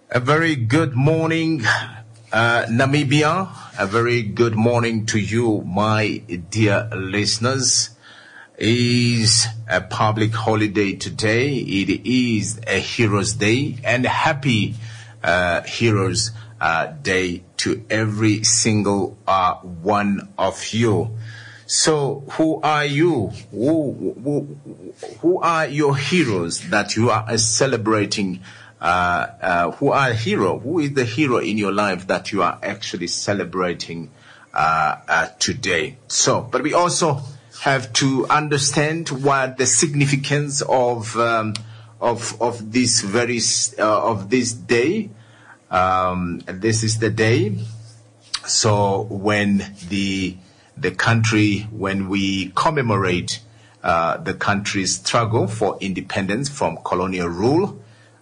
A very good morning, Namibia. A very good morning to you, my dear listeners. It is a public holiday today. It is a Heroes Day, and happy Heroes Day to every single one of you. So, who are you? Who are your heroes that you are celebrating? Who are hero? Who is the hero in your life that you are actually celebrating today? So, but we also have to understand what the significance of this this day. This is the day. So when when we commemorate the country's struggle for independence from colonial rule.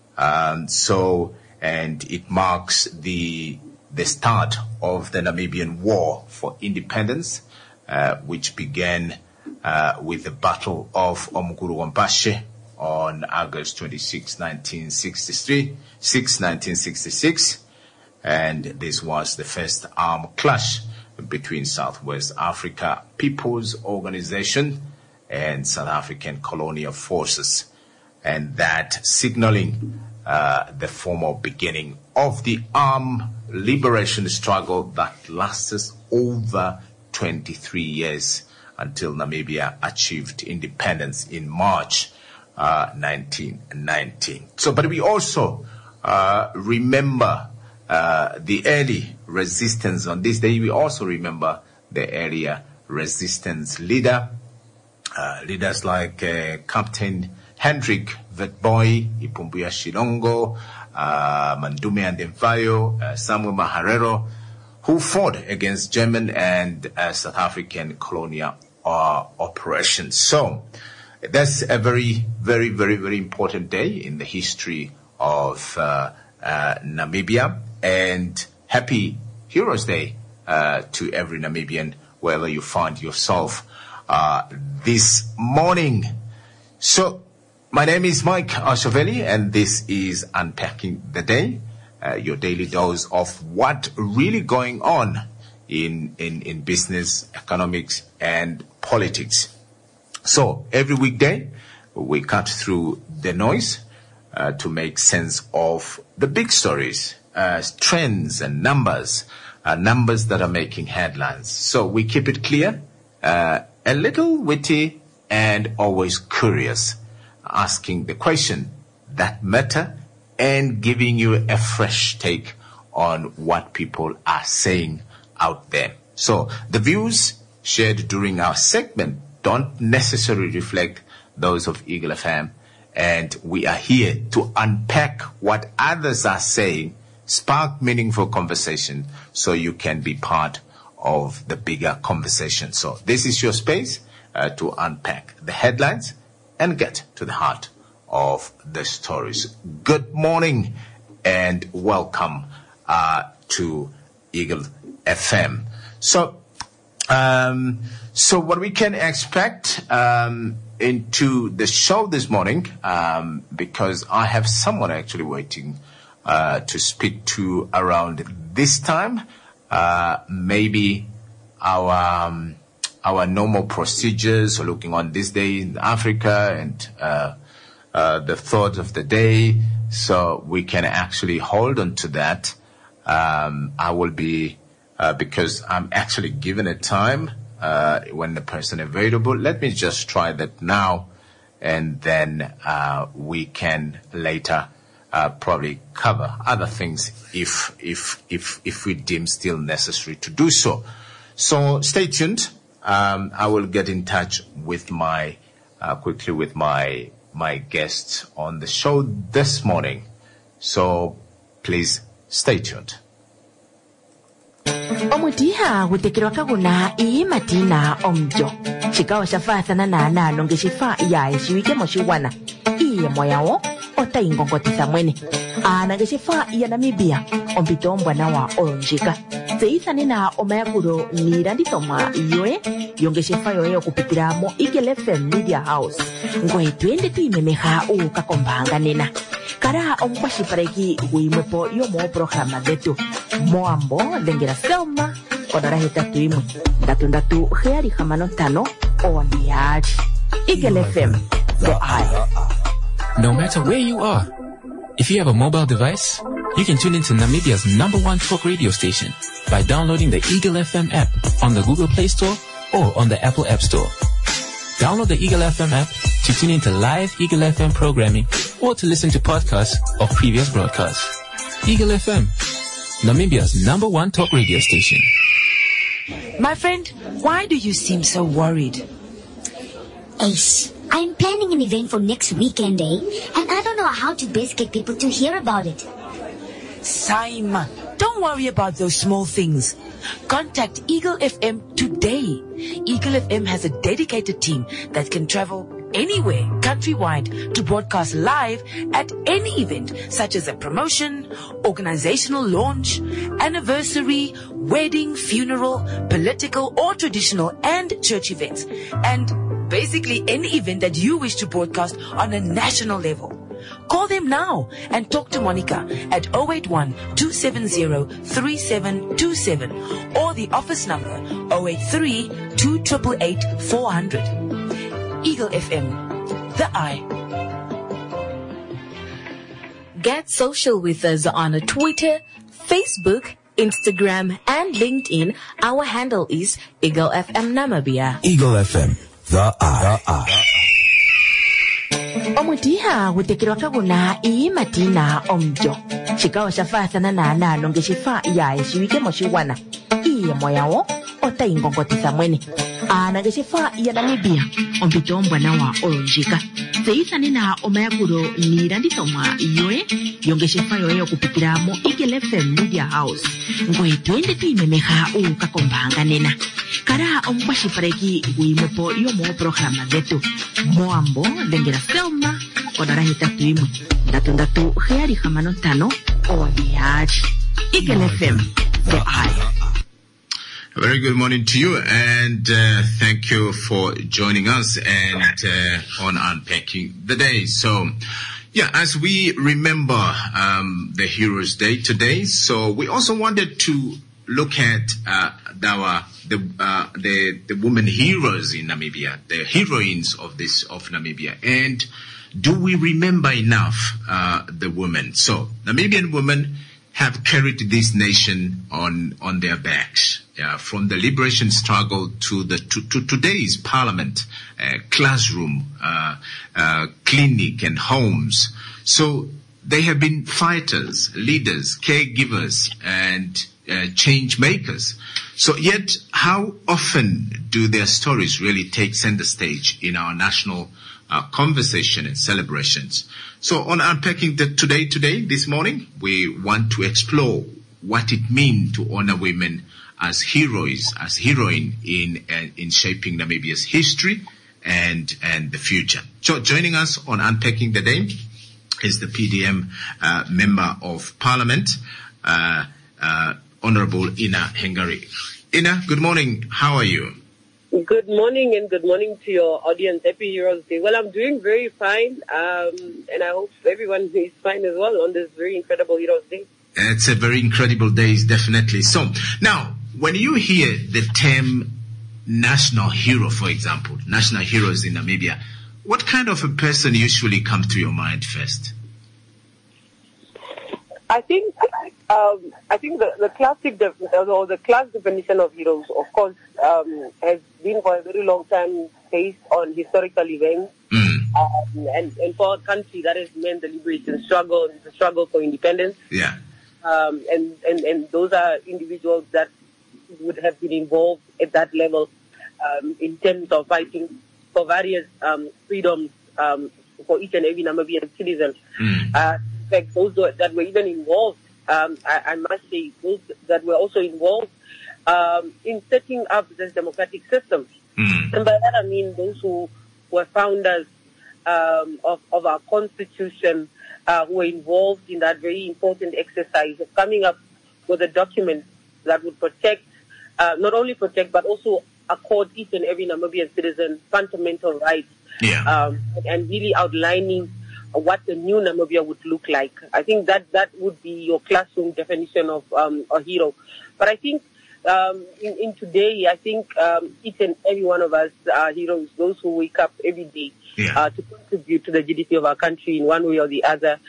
And it marks the start of the Namibian War for Independence, which began with the Battle of Omukuru-Wampashe on August 26, 1966. And this was the first armed clash between Southwest Africa People's Organization and South African colonial forces, and that signaling the formal beginning of the armed liberation struggle that lasted over 23 years until Namibia achieved independence in March 1990. So, but we also remember the early resistance on this day. We also remember the earlier resistance leaders like Captain Hendrik Witbooi, Ipumbuya Shilongo, Mandume Andemfayo, Samuel Maharero, who fought against German and South African colonial operations. So that's a very, very, very, very important day in the history of Namibia. And happy Heroes Day to every Namibian, wherever you find yourself this morning. So, my name is Mike Ashoveli, and this is Unpacking the Day, your daily dose of what really going on in business, economics, and politics. So, every weekday, we cut through the noise to make sense of the big stories, trends and numbers that are making headlines. So, we keep it clear, a little witty, and always curious, asking the question that matter and giving you a fresh take on what people are saying out there. So the views shared during our segment don't necessarily reflect those of Eagle FM, and we are here to unpack what others are saying, spark meaningful conversation so you can be part of the bigger conversation. So this is your space to unpack the headlines and get to the heart of the stories. Good morning and welcome to Eagle FM. So what we can expect into the show this morning, because I have someone actually waiting to speak to around this time, maybe our normal procedures, looking on this day in Africa and the thought of the day, so we can actually hold on to that. I will be, because I'm actually given a time when the person available. Let me just try that now, and then we can later probably cover other things if we deem still necessary to do so. So stay tuned. I will get in touch with my guests on the show this morning. So please stay tuned. Omudiha gutekirwa kaguna iyi matina omjo. Chikao shafathana na nalo ngeshifa ya ishiwike moshiwana. Iye moyawo ota ingongotisa mwene. Ngeshifa ya Namibia ompito mbwana wa olonjika. Seithane na omayakuro nirandithomwa yoe yongeshefa yoe okupitira mo Eagle FM Media House. Ngoe twende tuimemeha ukakombanga nena. kara omkwashipareki wimwepo yomo programa zetu moambo lengera Selma odara hetatu imwe ndatu heari hamano tano oambiari Eagle FM the eye. No matter where you are, if you have a mobile device, you can tune into Namibia's #1 talk radio station by downloading the Eagle FM app on the Google Play Store or on the Apple App Store. Download the Eagle FM app to tune into live Eagle FM programming or to listen to podcasts of previous broadcasts. Eagle FM, Namibia's #1 talk radio station. My friend, why do you seem so worried? Ace, I'm planning an event for next weekend, and I don't know how to best get people to hear about it. Simon, don't worry about those small things. Contact Eagle FM today. Eagle FM has a dedicated team that can travel anywhere countrywide to broadcast live at any event, such as a promotion, organizational launch, anniversary, wedding, funeral, political or traditional and church events, and basically any event that you wish to broadcast on a national level. Call them now and talk to Monica at 081-270-3727 or the office number 083-288-400. Eagle FM, the eye. Get social with us on Twitter, Facebook, Instagram, and LinkedIn. Our handle is Eagle FM Namibia. Eagle FM, the eye. Omutiha wutekirwa kaguna matina omjo shikawa shafathana na longe shifa ya shiwike moshiwana iye moyawo ota ingongotisa mwene anage shifa ya Namibia ompito mbwana wa olonjika seisani na omayakuro ni randithomwa yoe yonge shifa yoe okupitira mo Eagle FM Media House ngwe twende tuimemeha ukakombanga nena kara omkwashipareki wimwepo yomo programa zetu moambo lengera Selma odara hetatu imwe ndatu heari hamano tano oambiari Eagle FM the eye. A very good morning to you, and thank you for joining us and on Unpacking the Day. So, yeah, as we remember the Heroes' Day today, so we also wanted to look at the women heroes in Namibia, the heroines of Namibia, and do we remember enough the women? So, Namibian women have carried this nation on their backs. From the liberation struggle to today's parliament, classroom, clinic and homes. So they have been fighters, leaders, caregivers, and change makers. So yet, how often do their stories really take center stage in our national conversation and celebrations? So on Unpacking Today, this morning, we want to explore what it means to honor women as heroes, as heroine in shaping Namibia's history and the future. So joining us on Unpacking the Day is the PDM Member of Parliament, Honorable Ina Hengari. Ina, good morning. How are you? Good morning, and good morning to your audience. Happy Heroes Day. Well, I'm doing very fine, and I hope everyone is fine as well on this very incredible Heroes Day. It's a very incredible day, definitely. So now, when you hear the term national hero, for example, national heroes in Namibia, what kind of a person usually comes to your mind first? I think the classic or the class definition of heroes, of course, has been for a very long time based on historical events, and for our country that has meant the liberation struggle, the struggle for independence. Yeah. And those are individuals that would have been involved at that level in terms of fighting for various freedoms for each and every Namibian citizen. In fact, those that were even involved, I must say, those that were also involved in setting up this democratic system. And by that I mean those who were founders of our constitution, who were involved in that very important exercise of coming up with a document that would protect, not only protect, but also accord each and every Namibian citizen fundamental rights, and really outlining what the new Namibia would look like. I think that would be your classroom definition of a hero. But I think in today, I think each and every one of us are heroes, those who wake up every day to contribute to the GDP of our country in one way or the other.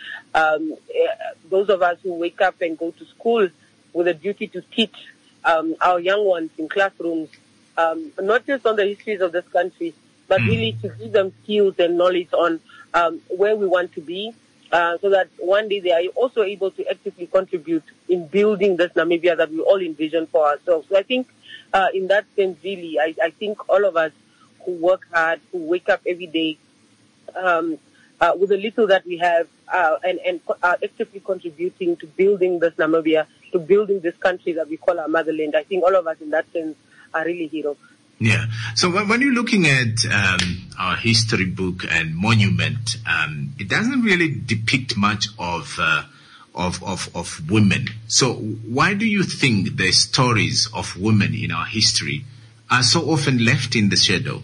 Those of us who wake up and go to school with a duty to teach our young ones in classrooms, not just on the histories of this country, but really to give them skills and knowledge on where we want to be, so that one day they are also able to actively contribute in building this Namibia that we all envision for ourselves. So I think in that sense, really, I think all of us who work hard, who wake up every day with the little that we have and are actively contributing to building this Namibia, to building this country that we call our motherland, I think all of us in that sense are really heroes. Yeah. So when you're looking at our history book and monument, it doesn't really depict much of women. So why do you think the stories of women in our history are so often left in the shadow?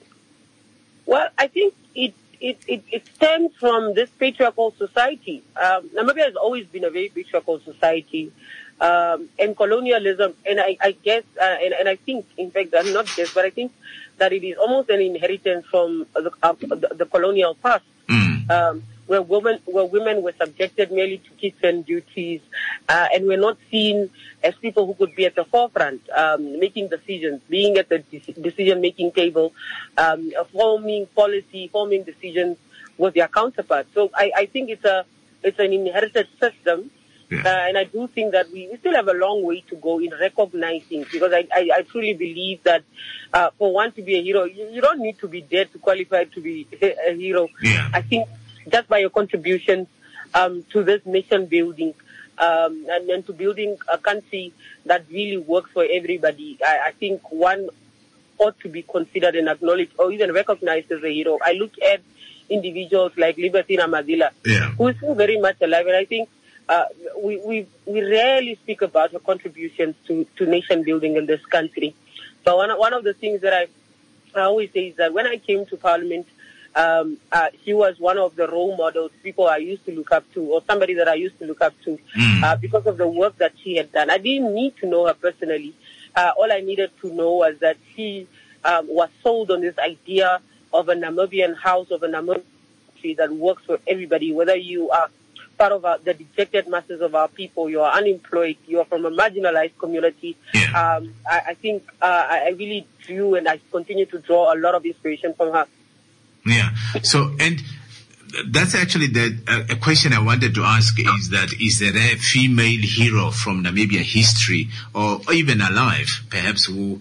Well, I think it stems from this patriarchal society. Namibia has always been a very patriarchal society. And colonialism, and I guess, and I think, in fact, I'm not guess, but I think that it is almost an inheritance from the colonial past, where women were subjected merely to kitchen duties, and were not seen as people who could be at the forefront, making decisions, being at the decision-making table, forming policy, forming decisions with their counterparts. So I think it's an inherited system. Yeah. And I do think that we still have a long way to go in recognizing, because I truly believe that for one to be a hero, you don't need to be dead to qualify to be a hero. Yeah. I think just by your contributions to this nation building and to building a country that really works for everybody, I think one ought to be considered and acknowledged or even recognized as a hero. I look at individuals like Libertina Madila, who is still very much alive, and I think we rarely speak about her contributions to nation building in this country. So one of the things that I always say is that when I came to Parliament, she was one of the role models people I used to look up to, or somebody that I used to look up to, because of the work that she had done. I didn't need to know her personally. All I needed to know was that she was sold on this idea of a Namibian house, of a Namibian country that works for everybody, whether you are part of the dejected masses of our people, you are unemployed, you are from a marginalized community. Yeah. I think I really drew and I continue to draw a lot of inspiration from her. Yeah. So, and that's actually a question I wanted to ask is there a female hero from Namibian history or even alive, perhaps who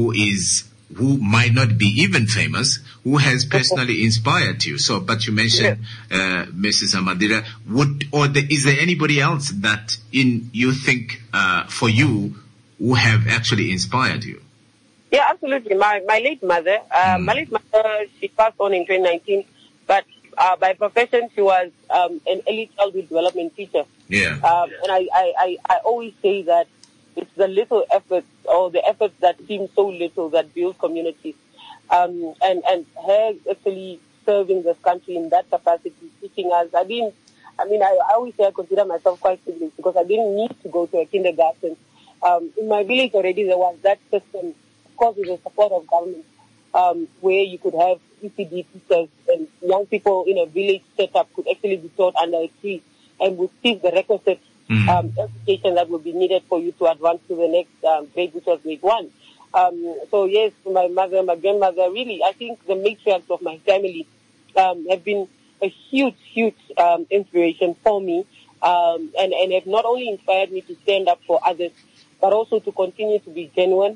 might not be even famous, who has personally inspired you? So, but you mentioned Mrs. Amadira. Is there anybody else that you think for you who have actually inspired you? Yeah, absolutely. My late mother, she passed on in 2019, but by profession she was an early childhood development teacher. Yeah. And I always say that it's the little efforts or the efforts that seem so little that build communities. And her actually serving this country in that capacity, teaching us. I always say I consider myself quite privileged because I didn't need to go to a kindergarten. In my village already there was that system, of course with the support of government, where you could have ECD teachers and young people in a village setup could actually be taught under a tree and receive the requisite education that would be needed for you to advance to the next grade, which was grade 1. So yes, my mother, my grandmother, really, I think the matriarchs of my family have been a huge inspiration for me, and have not only inspired me to stand up for others, but also to continue to be genuine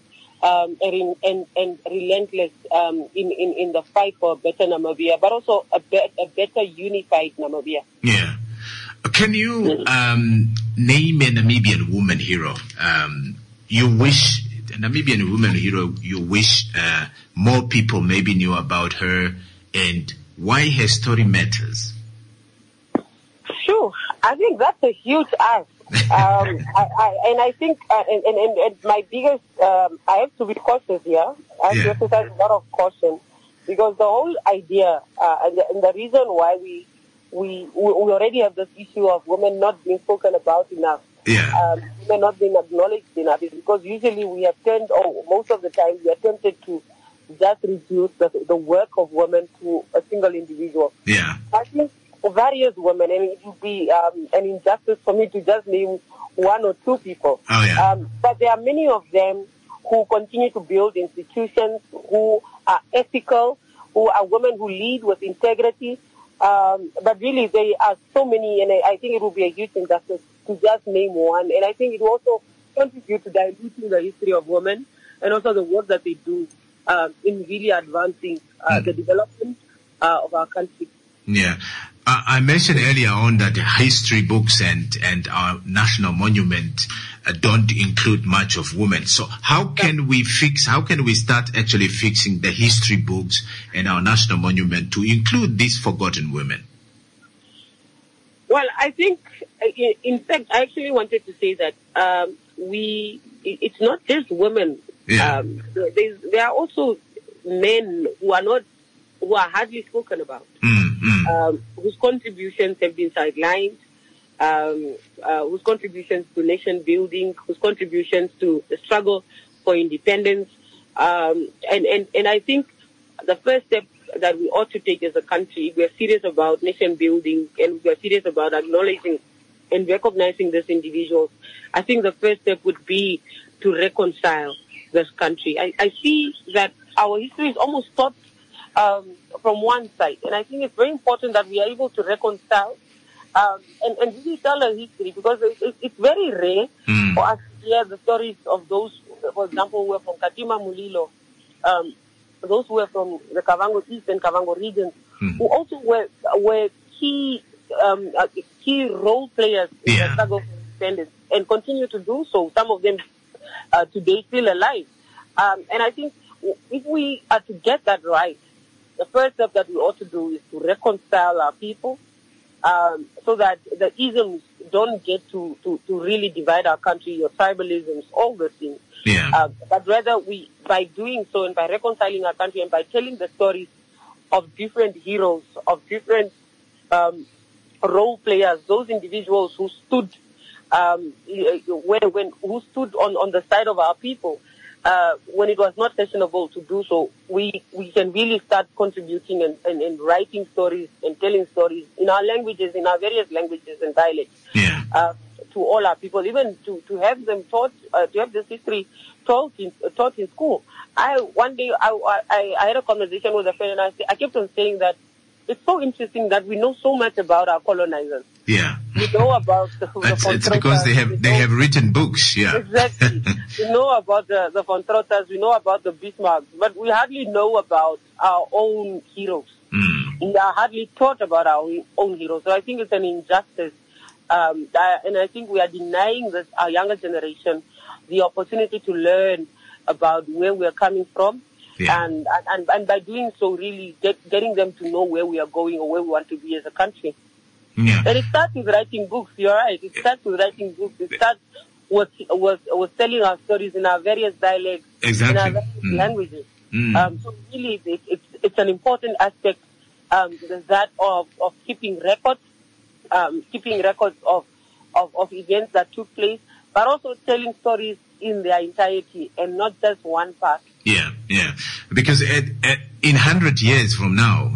and relentless in the fight for a better Namibia, but also a better unified Namibia. Yeah. Can you name a Namibian woman hero you wish more people maybe knew about her, and why her story matters? Sure. I think that's a huge ask. I think my biggest, I have to be cautious here. I have to exercise a lot of caution, because the whole idea and the reason why we we already have this issue of women not being spoken about enough. Yeah. Women not being acknowledged enough. It's because usually we have most of the time we are tempted to just reduce the work of women to a single individual. Yeah. I think various women, and it would be an injustice for me to just name one or two people. Oh, yeah. But there are many of them who continue to build institutions, who are ethical, who are women who lead with integrity. But really, there are so many, and I think it would be a huge injustice to just name one. And I think it will also contribute to diluting the history of women and also the work that they do in really advancing the development of our country. Yeah. I mentioned earlier on that history books and our national monument don't include much of women. So how can we start actually fixing the history books and our national monument to include these forgotten women? Well, I think, in fact, I actually wanted to say that it's not just women. Yeah. There are also men who are hardly spoken about, whose contributions have been sidelined, whose contributions to nation building, whose contributions to the struggle for independence. And I think the first step that we ought to take as a country, if we are serious about nation building and we are serious about acknowledging and recognizing these individuals, I think the first step would be to reconcile this country. I see that our history is almost taught from one side, and I think it's very important that we are able to reconcile and really tell our history, because it's very rare for us to hear the stories of those, for example, who were from Katima Mulilo, those who were from the Kavango East and Kavango regions, who also were key role players in the struggle for independence and continue to do so. Some of them today still alive. And I think if we are to get that right, the first step that we ought to do is to reconcile our people, so that the isms don't get to really divide our country, your tribalisms, all those things. Yeah. But rather by doing so and by reconciling our country and by telling the stories of different heroes, of different role players, those individuals who stood who stood on the side of our people when it was not fashionable to do so, we can really start contributing and writing stories and telling stories in our languages, in our various languages and dialects, to all our people, even to have them taught, to have this history taught in school. One day I had a conversation with a friend, and I kept on saying that it's so interesting that we know so much about our colonizers. Yeah. We know about the it's because they have written books. Yeah. Exactly. We know about the Von Trotters, we know about the Bismarcks, but we hardly know about our own heroes. We are hardly taught about our own heroes. So I think it's an injustice. And I think we are denying our younger generation the opportunity to learn about where we are coming from. Yeah. And by doing so, really getting them to know where we are going or where we want to be as a country. Yeah. And it starts with writing books. You're right. It starts with writing books. It starts with telling our stories in our various dialects, exactly. in our various languages. So really, it's an important aspect that of keeping records of events that took place, but also telling stories in their entirety and not just one part. Yeah. Because in 100 years from now,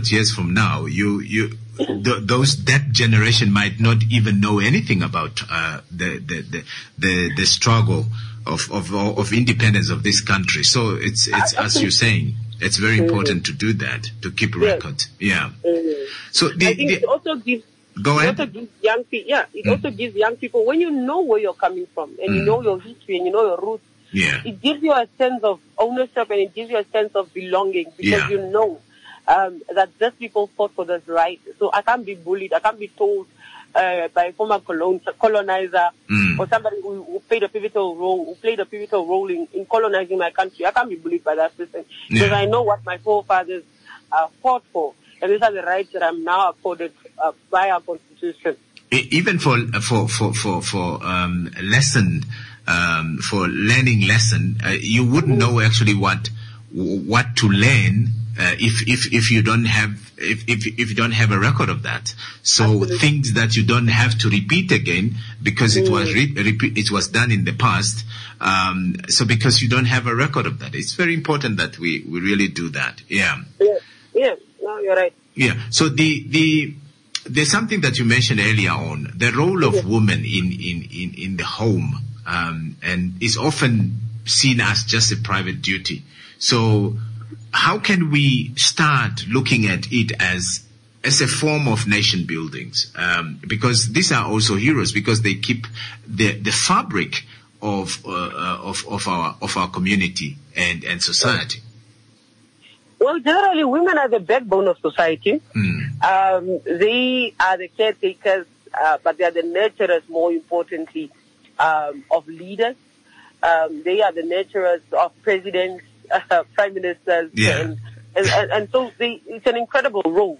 that generation might not even know anything about the struggle of independence of this country. So it's as you're saying, it's very important to do that, to keep record. Yeah. So I think it also gives. Go ahead. It also gives young people. It also gives young people, when you know where you're coming from and you know your history and you know your roots. Yeah. It gives you a sense of ownership and it gives you a sense of belonging, because you know that these people fought for this right. So I can't be bullied. I can't be told by a former colonizer or somebody who played a pivotal role in colonizing my country. I can't be bullied by that person because I know what my forefathers fought for, and these are the rights that I'm now afforded by our constitution. Even for learning lesson, you wouldn't know actually what to learn if you don't have if you don't have a record of that. So Absolutely. things that you don't have to repeat again because it was it was done in the past. So because you don't have a record of that, it's very important that we really do that. Yeah. Yeah. No, you're right. Yeah. So there's something that you mentioned earlier on, the role of women in the home, and is often seen as just a private duty. So how can we start looking at it as a form of nation buildings? Because these are also heroes, because they keep the fabric of our community and society. Well, generally, women are the backbone of society. They are the caretakers, but they are the nurturers, more importantly, of leaders. They are the nurturers of presidents, prime ministers, and so it's an incredible role.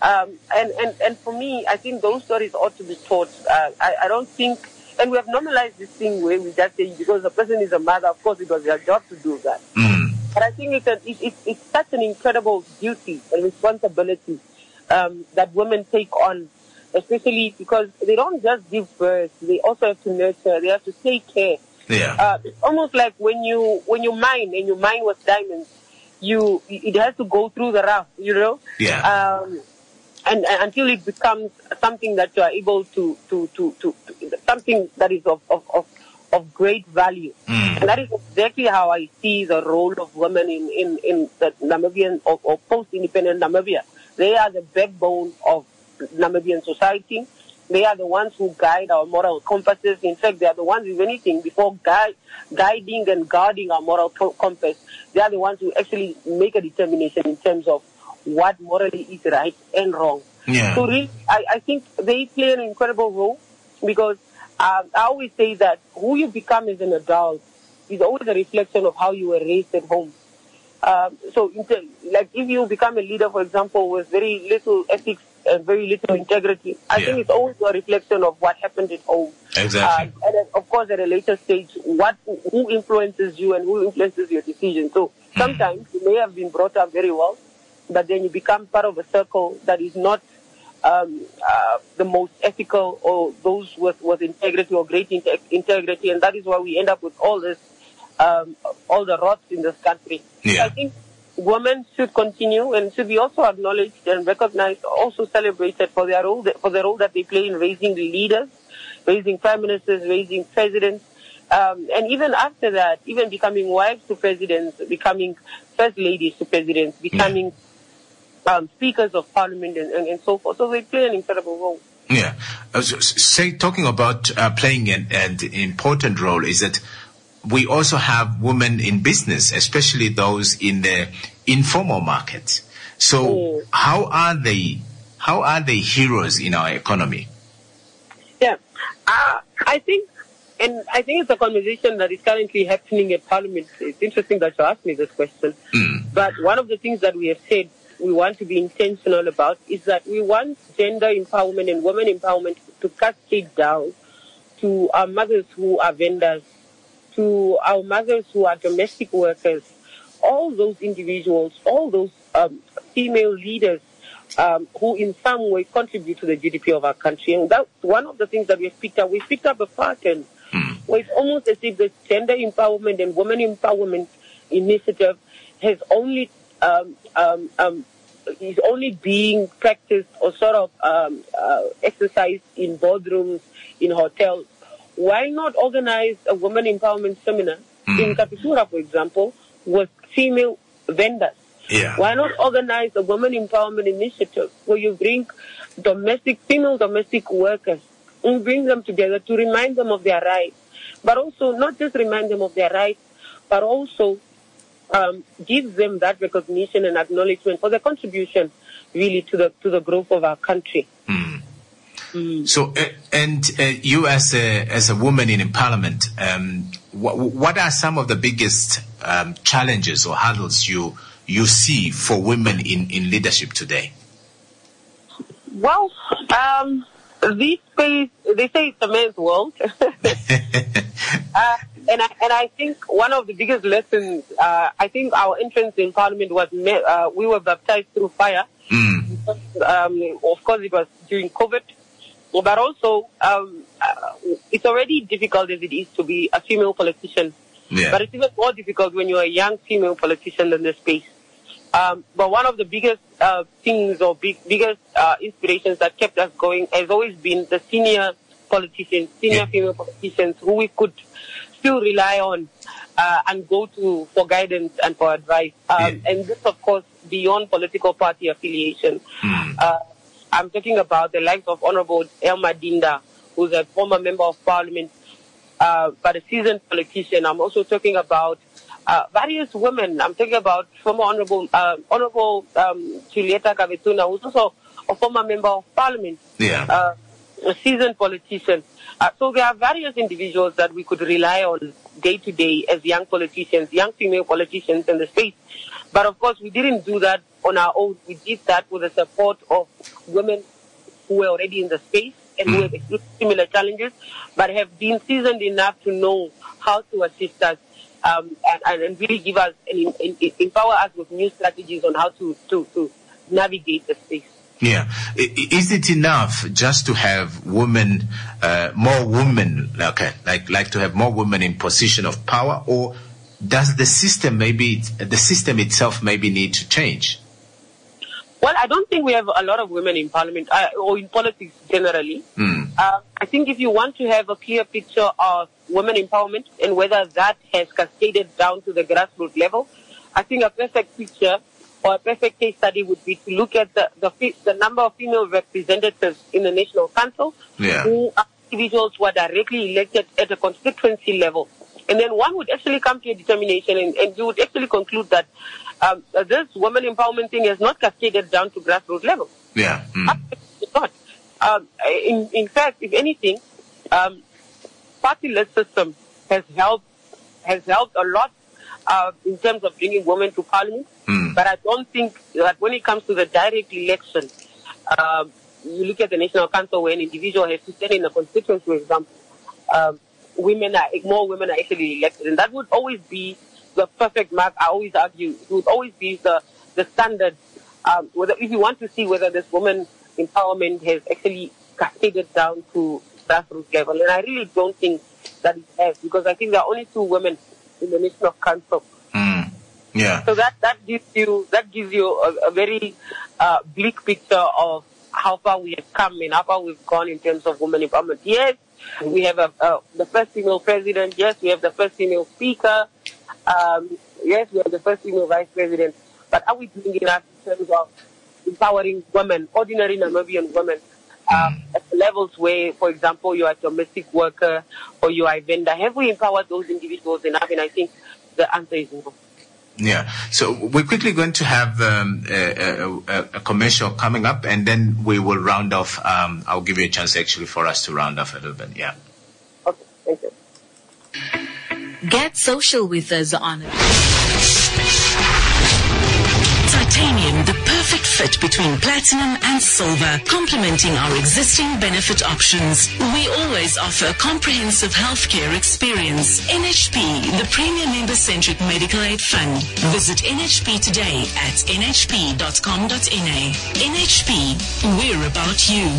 And for me, I think those stories ought to be taught. I don't think, and we have normalized this thing where we just say because the person is a mother, of course it was their job to do that. But I think it's such an incredible duty and responsibility that women take on, especially because they don't just give birth; they also have to nurture. They have to take care. Yeah. It's almost like when you mine and you mine with diamonds, it has to go through the rough, you know. Yeah. And until it becomes something that you are able to something that is of great value. And that is exactly how I see the role of women in the Namibian or post-independent Namibia. They are the backbone of Namibian society. They are the ones who guide our moral compasses. In fact, they are the ones, if anything, before guiding and guarding our moral compass, they are the ones who actually make a determination in terms of what morally is right and wrong. Yeah. So really, I think they play an incredible role because I always say that who you become as an adult is always a reflection of how you were raised at home. So, like if you become a leader, for example, with very little ethics and very little integrity, I think it's always a reflection of what happened at home. Exactly. And then, of course, at a later stage, who influences you and who influences your decision. So sometimes you may have been brought up very well, but then you become part of a circle that is not the most ethical or those with integrity or great integrity, and that is why we end up with all this, all the rots in this country. Yeah. I think women should continue and should be also acknowledged and recognized, also celebrated for their role, that they play in raising leaders, raising prime ministers, raising presidents, and even after that, even becoming wives to presidents, becoming first ladies to presidents, becoming speakers of parliament and so forth. So they play an incredible role. Yeah. Talking about playing an important role is that we also have women in business, especially those in the informal market. So how are they heroes in our economy? Yeah. I think it's a conversation that is currently happening at Parliament. It's interesting that you asked me this question. But one of the things that we have said we want to be intentional about is that we want gender empowerment and women empowerment to cascade down to our mothers who are vendors, to our mothers who are domestic workers, all those individuals, all those female leaders who in some way contribute to the GDP of our country. And that's one of the things that we've picked up. We've picked up a pattern where it's almost as if the gender empowerment and women empowerment initiative has only is only being practiced or sort of exercised in boardrooms, in hotels. Why not organize a women empowerment seminar in Kapitula, for example, with female vendors? Yeah. Why not organize a women empowerment initiative where you bring female domestic workers and bring them together to remind them of their rights, but also not just remind them of their rights, but also gives them that recognition and acknowledgement for their contribution really to the growth of our country. So, you as a woman in Parliament, what are some of the biggest challenges or hurdles you see for women in leadership today? Well, this space, they say it's a man's world. And I think one of the biggest lessons, I think our entrance in Parliament was, we were baptized through fire. Of course, it was during COVID. But also, it's already difficult as it is to be a female politician. Yeah. But it's even more difficult when you're a young female politician in this space. But one of the biggest things or biggest inspirations that kept us going has always been the senior politicians, female politicians who we could still rely on and go to for guidance and for advice. And this, of course, beyond political party affiliation. I'm talking about the likes of Honorable Elma Dinda, who's a former member of Parliament, but a seasoned politician. I'm also talking about various women. I'm talking about former Honorable Julieta Kavetuna, who's also a former member of Parliament, a seasoned politician. So there are various individuals that we could rely on day to day as young politicians, young female politicians in the space. But of course, we didn't do that on our own. We did that with the support of women who were already in the space and who have experienced similar challenges, but have been seasoned enough to know how to assist us and really give us and empower us with new strategies on how to navigate the space. Yeah. Is it enough just to have women, more women, like to have more women in position of power, or does the system itself need to change? Well, I don't think we have a lot of women in Parliament or in politics generally. I think if you want to have a clear picture of women empowerment and whether that has cascaded down to the grassroots level, I think a perfect picture or a perfect case study would be to look at the number of female representatives in the National Council who are individuals who are directly elected at a constituency level. And then one would actually come to a determination and you would actually conclude that this women empowerment thing has not cascaded down to grassroots level. Yeah. It's not. In fact, if anything, party-led system has helped a lot in terms of bringing women to Parliament. But I don't think that when it comes to the direct election, you look at the National Council where an individual has to stand in a constituency, for example, more women are actually elected. And that would always be the perfect mark. I always argue it would always be the standard. If you want to see whether this woman empowerment has actually cascaded down to grassroots level. And I really don't think that it has, because I think there are only 2 women in the National Council. Yeah. So that gives you a very bleak picture of how far we have come and how far we've gone in terms of women empowerment. Yes, we have the first female president. Yes, we have the first female speaker. Yes, we have the first female vice president. But are we doing enough in terms of empowering women, ordinary Namibian women, at the levels where, for example, you are a domestic worker or you are a vendor? Have we empowered those individuals enough? And I think the answer is no. Yeah. So we're quickly going to have a commercial coming up, and then we will round off. I'll give you a chance actually for us to round off a little bit. Yeah. Okay. Thank you. Get social with us on Titanium, the perfect fit between platinum and silver, complementing our existing benefit options. We always offer a comprehensive healthcare experience. NHP, the premium member-centric medical aid fund. Visit NHP today at nhp.com.na. NHP, we're about you.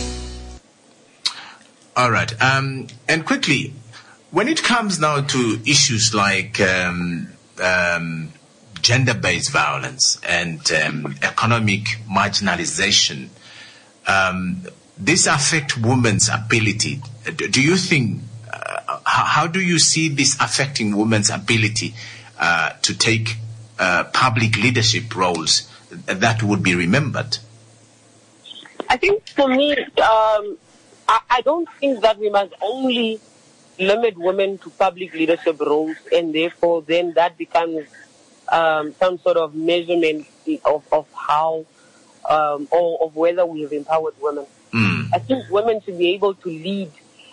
All right. And quickly, when it comes now to issues like gender-based violence and economic marginalization, this affect women's ability. Do you think, how do you see this affecting women's ability to take public leadership roles that would be remembered? I think for me, I don't think that we must only limit women to public leadership roles, and therefore then that becomes some sort of measurement of how or of whether we have empowered women. I think women should be able to lead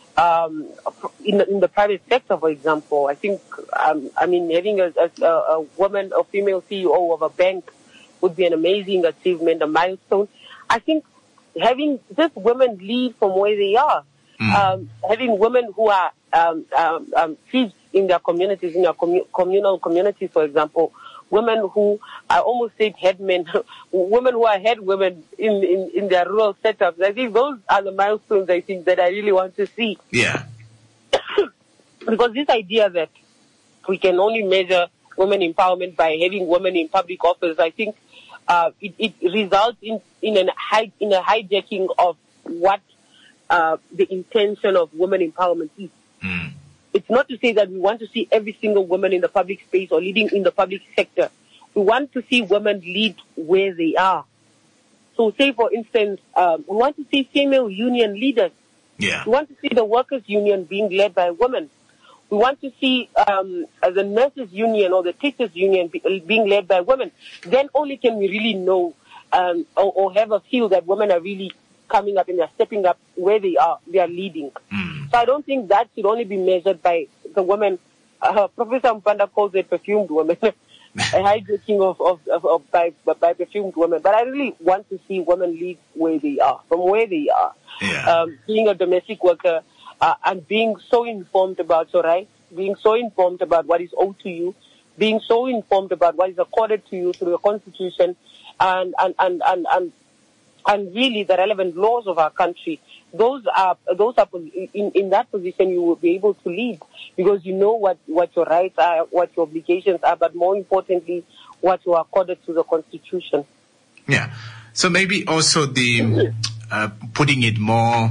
in the private sector, for example. I think, having a woman, a female CEO of a bank would be an amazing achievement, a milestone. I think having just women lead from where they are, having women who are chief in their communities, in their communal communities, for example, women who I almost said headmen, women who are head women in their rural setups. I think those are the milestones I think that I really want to see. Yeah. Because this idea that we can only measure women empowerment by having women in public office, I think it results in a hijacking of what the intention of women empowerment is. Mm. It's not to say that we want to see every single woman in the public space or leading in the public sector. We want to see women lead where they are. So say, for instance, we want to see female union leaders. Yeah. We want to see the workers' union being led by women. We want to see the nurses' union or the teachers' union being led by women. Then only can we really know or have a feel that women are really coming up and they're stepping up where they are leading. Mm. So I don't think that should only be measured by the women. Professor Mpanda calls it perfumed women, a hijacking by perfumed women. But I really want to see women lead where they are, from where they are. Yeah. Being a domestic worker and being so informed about your rights, being so informed about what is owed to you, being so informed about what is accorded to you through the Constitution, and really the relevant laws of our country. Those are in that position you will be able to lead because you know what your rights are, what your obligations are, but more importantly, what you are accorded to the Constitution. Yeah. So maybe also the putting it more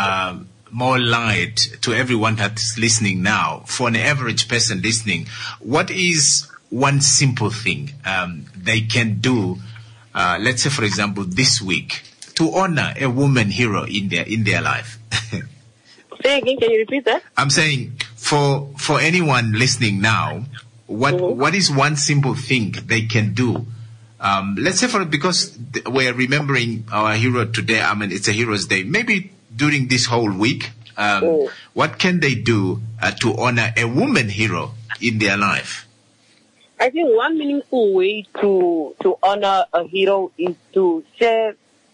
light to everyone that's listening now. For an average person listening, what is one simple thing they can do? Let's say, for example, this week, to honor a woman hero in their life. Say again, can you repeat that? I'm saying for anyone listening now, what is one simple thing they can do? Let's say because we're remembering our hero today. I mean, it's a Heroes Day. Maybe during this whole week, what can they do to honor a woman hero in their life? I think one meaningful way to honor a hero is to share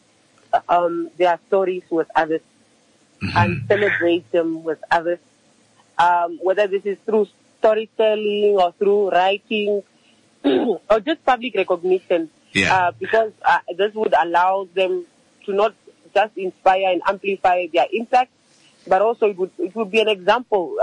their stories with others and celebrate them with others. Whether this is through storytelling or through writing or just public recognition. Yeah. Because this would allow them to not just inspire and amplify their impact, but also it would be an example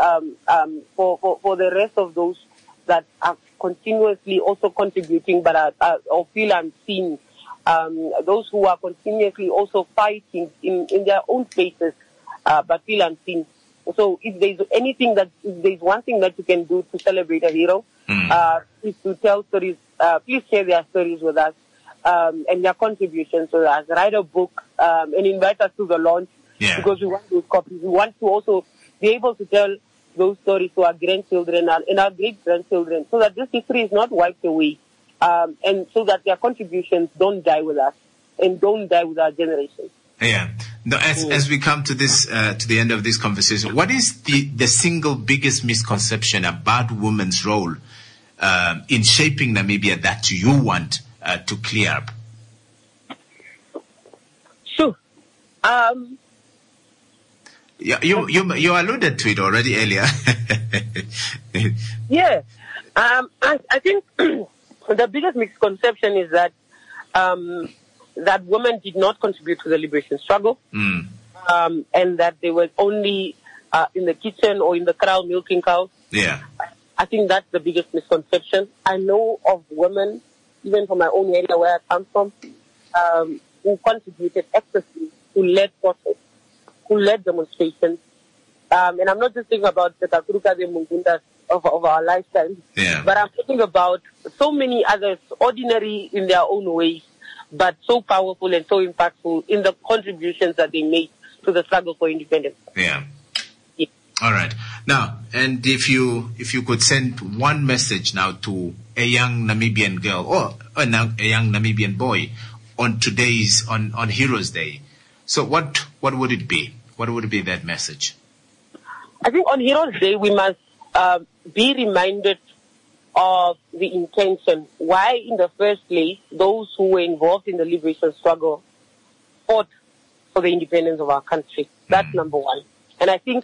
for the rest of those that are continuously also contributing but or feel unseen. Those who are continuously also fighting in their own spaces but feel unseen. So if there's one thing that you can do to celebrate a hero, is to tell stories. Please share their stories with us and their contributions with us. Write a book and invite us to the launch because we want those copies. We want to also be able to tell those stories to our grandchildren and our great-grandchildren so that this history is not wiped away and so that their contributions don't die with us and don't die with our generation. Yeah. Now, as we come to this to the end of this conversation, what is the single biggest misconception about women's role in shaping Namibia that you want to clear up? Sure. You alluded to it already earlier. Yeah. I think the biggest misconception is that that women did not contribute to the liberation struggle, and that they were only in the kitchen or in the kraal milking cows. Yeah. I think that's the biggest misconception. I know of women, even from my own area where I come from, who contributed actively, who led protests, who led demonstrations. And I'm not just thinking about the Kakuruka de Mungundas of our lifetime, but I'm thinking about so many others, ordinary in their own ways, but so powerful and so impactful in the contributions that they made to the struggle for independence. Yeah. All right. Now, and if you could send one message now to a young Namibian girl or a young Namibian boy on today's on Heroes Day, so what would it be? What would be that message? I think on Heroes Day we must be reminded of the intention. Why, in the first place, those who were involved in the liberation struggle fought for the independence of our country. That's number one. And I think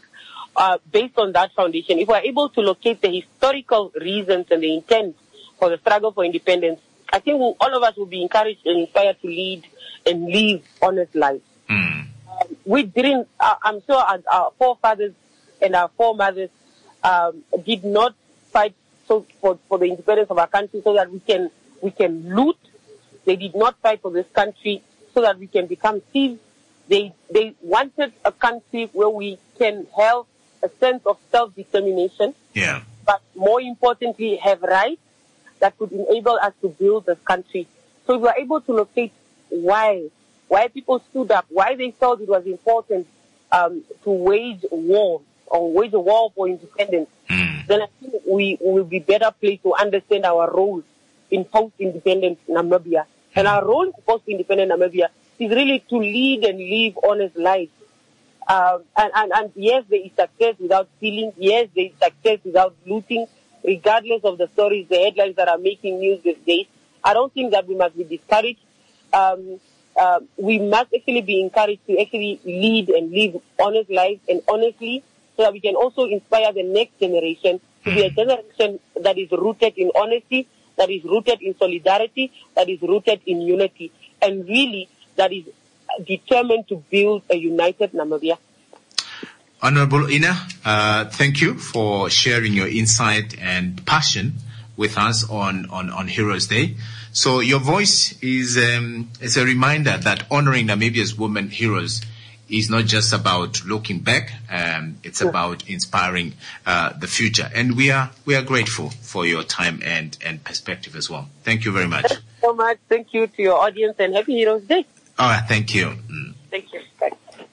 based on that foundation, if we're able to locate the historical reasons and the intent for the struggle for independence, I think all of us will be encouraged and inspired to lead and live honest lives. We didn't, I'm sure our forefathers and our foremothers did not fight for the independence of our country so that we can loot. They did not fight for this country so that we can become thieves. They wanted a country where we can have a sense of self-determination. Yeah. But more importantly, have rights that could enable us to build this country. So we were able to locate why people stood up, why they felt it was important to wage war for independence. Then I think we will be better placed to understand our role in post-independent Namibia. And our role in post-independent Namibia is really to lead and live honest lives. And yes, there is success without stealing. Yes, there is success without looting, regardless of the stories, the headlines that are making news these days. I don't think that we must be discouraged. We must actually be encouraged to actually lead and live honest lives and honestly, so that we can also inspire the next generation to be a generation that is rooted in honesty, that is rooted in solidarity, that is rooted in unity, and really that is determined to build a united Namibia. Honorable Ina, thank you for sharing your insight and passion with us on Heroes Day. So your voice is a reminder that honoring Namibia's women heroes is not just about looking back, it's about inspiring the future. And we are grateful for your time and perspective as well. Thank you very much. Thank you so much. Thank you to your audience and happy Heroes Day. All right, thank you. Thank you. Bye.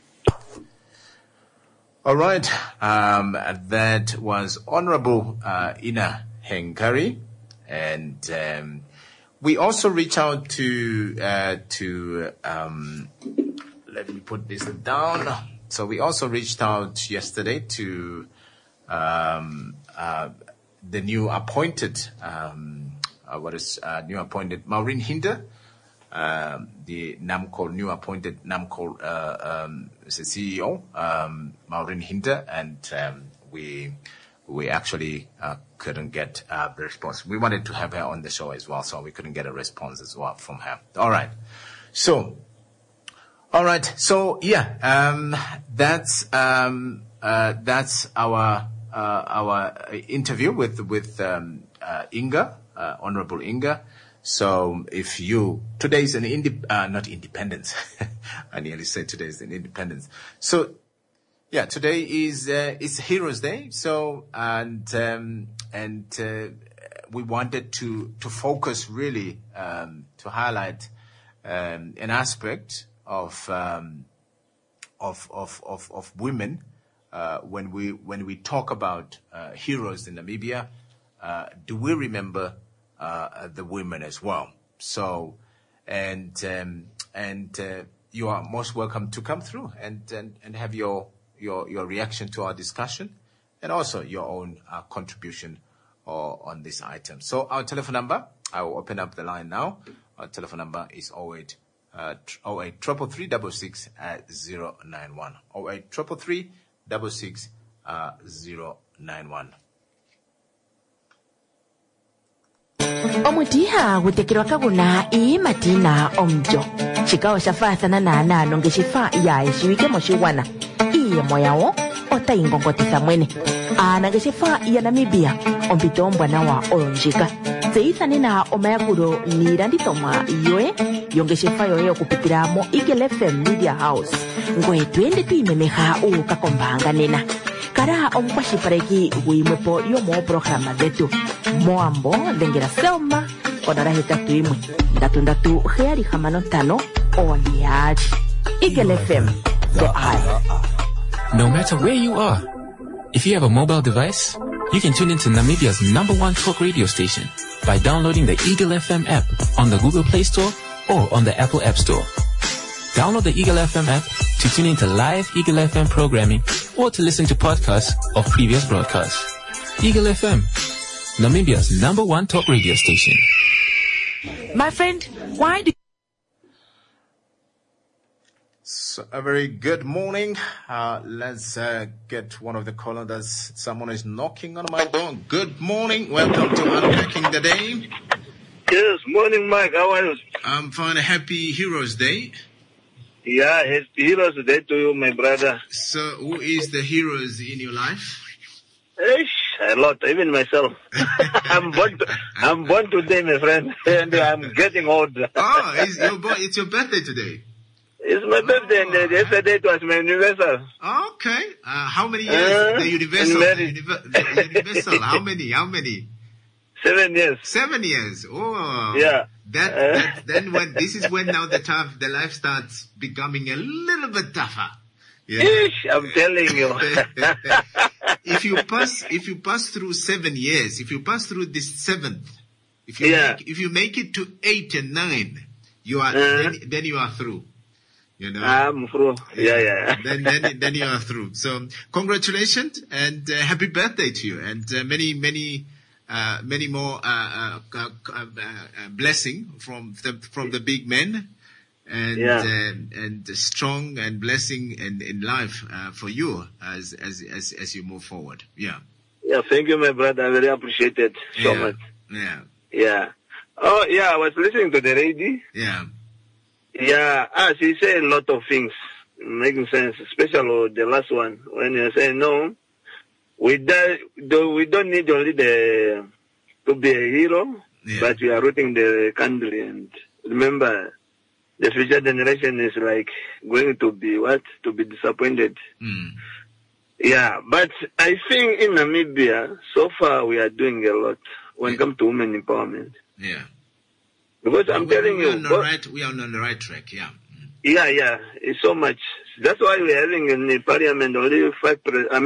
All right, that was Honorable Ina Henkari, and we also reach out to let me put this down. So we also reached out yesterday to the new appointed Maureen Hinder, the NAMCOL new appointed NAMCOL CEO, Maureen Hinder, and we actually couldn't get the response. We wanted to have her on the show as well, so we couldn't get a response as well from her. All right, so yeah, that's our interview with Inga, Honorable Inga. So if today is not independence. I nearly said today is an independence. So yeah, today is Heroes Day. So and we wanted to focus really to highlight an aspect of women when we talk about heroes in Namibia. Do we remember the women as well? So and you are most welcome to come through and have your reaction to our discussion and also your own contribution on this item. So our telephone number, I will open up the line now. Our telephone number is 08 333 091 08 333 091. omutiha gutekirwa kaguna ii matina omjo chikawa shafathana na longe shifa ya eshiwike moshiwana iye moyawo ota ingongotisa mwene anange shifa ya Namibia ompito ombwana wa olonjika zeithanina omayakulo niilandithomwa yoye yongeshefa yoye okupitila mo Eagle FM Media House ngwe twende tuimemeha ukakombanga nena kala omukwashipaleki gwimwepo yomoprograma zetu moambo dhengera Selma onara 31 oliaji Eagle FM the eye. No matter where you are, if you have a mobile device, you can tune into Namibia's #1 talk radio station by downloading the Eagle FM app on the Google Play Store or on the Apple App Store. Download the Eagle FM app to tune into live Eagle FM programming or to listen to podcasts of previous broadcasts. Eagle FM, Namibia's #1 talk radio station. My friend, why do So a very good morning. Let's get one of the callers. Someone is knocking on my door. Good morning. Welcome to Unpacking the Day. Yes, morning, Mike. How are you? I'm fine. Happy Heroes Day. Yeah, Happy Heroes Day to you, my brother. So who is the heroes in your life? A lot, even myself. I'm born today, my friend, and I'm getting old. Oh, it's your birthday today. It's my birthday, and yesterday it was my universal. Okay. How many years? The universal. The universal. How many? 7 years. 7 years. Oh. Yeah. Then this is when now the life starts becoming a little bit tougher. Yeah. I'm telling you. If you pass through 7 years, if you pass through this seventh, if you make it to 8 and 9, you are then you are through. You know, I'm through. Yeah. Then you are through. So congratulations and happy birthday to you, and many more blessing from the big men, and strong and blessing in life for you as you move forward. Yeah. Yeah. Thank you, my brother. I really appreciate it so much. Yeah. Yeah. Oh yeah, I was listening to the radio. Yeah. Yeah, she said a lot of things, making sense, especially the last one, when you say, no, we don't need only to be a hero, but we are rooting the country. And remember, the future generation is like going to be To be disappointed. Mm. Yeah, but I think in Namibia, so far we are doing a lot when it comes to women empowerment. Yeah. Because I'm telling you, we are on the right track. Yeah. Yeah, it's so much. That's why we're having in the parliament only 5.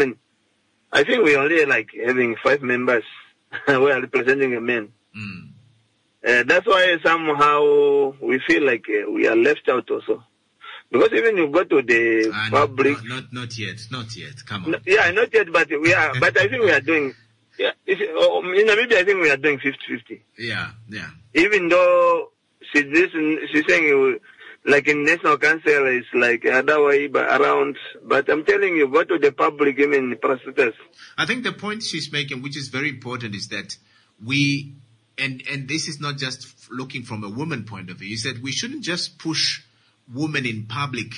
I think we're only having 5 members who are representing a man. Mm. That's why somehow we feel like we are left out also. Because even you go to the public, not yet. Come on. Yeah, not yet, but we are. But I think we are doing. Yeah, in Namibia, I think we are doing 50-50. Yeah. Even though she's saying like in National Council, it's like other way, but around. But I'm telling you, go to the public, even the prosecutors. I think the point she's making, which is very important, is that we, and this is not just looking from a woman point of view. You said we shouldn't just push women in public,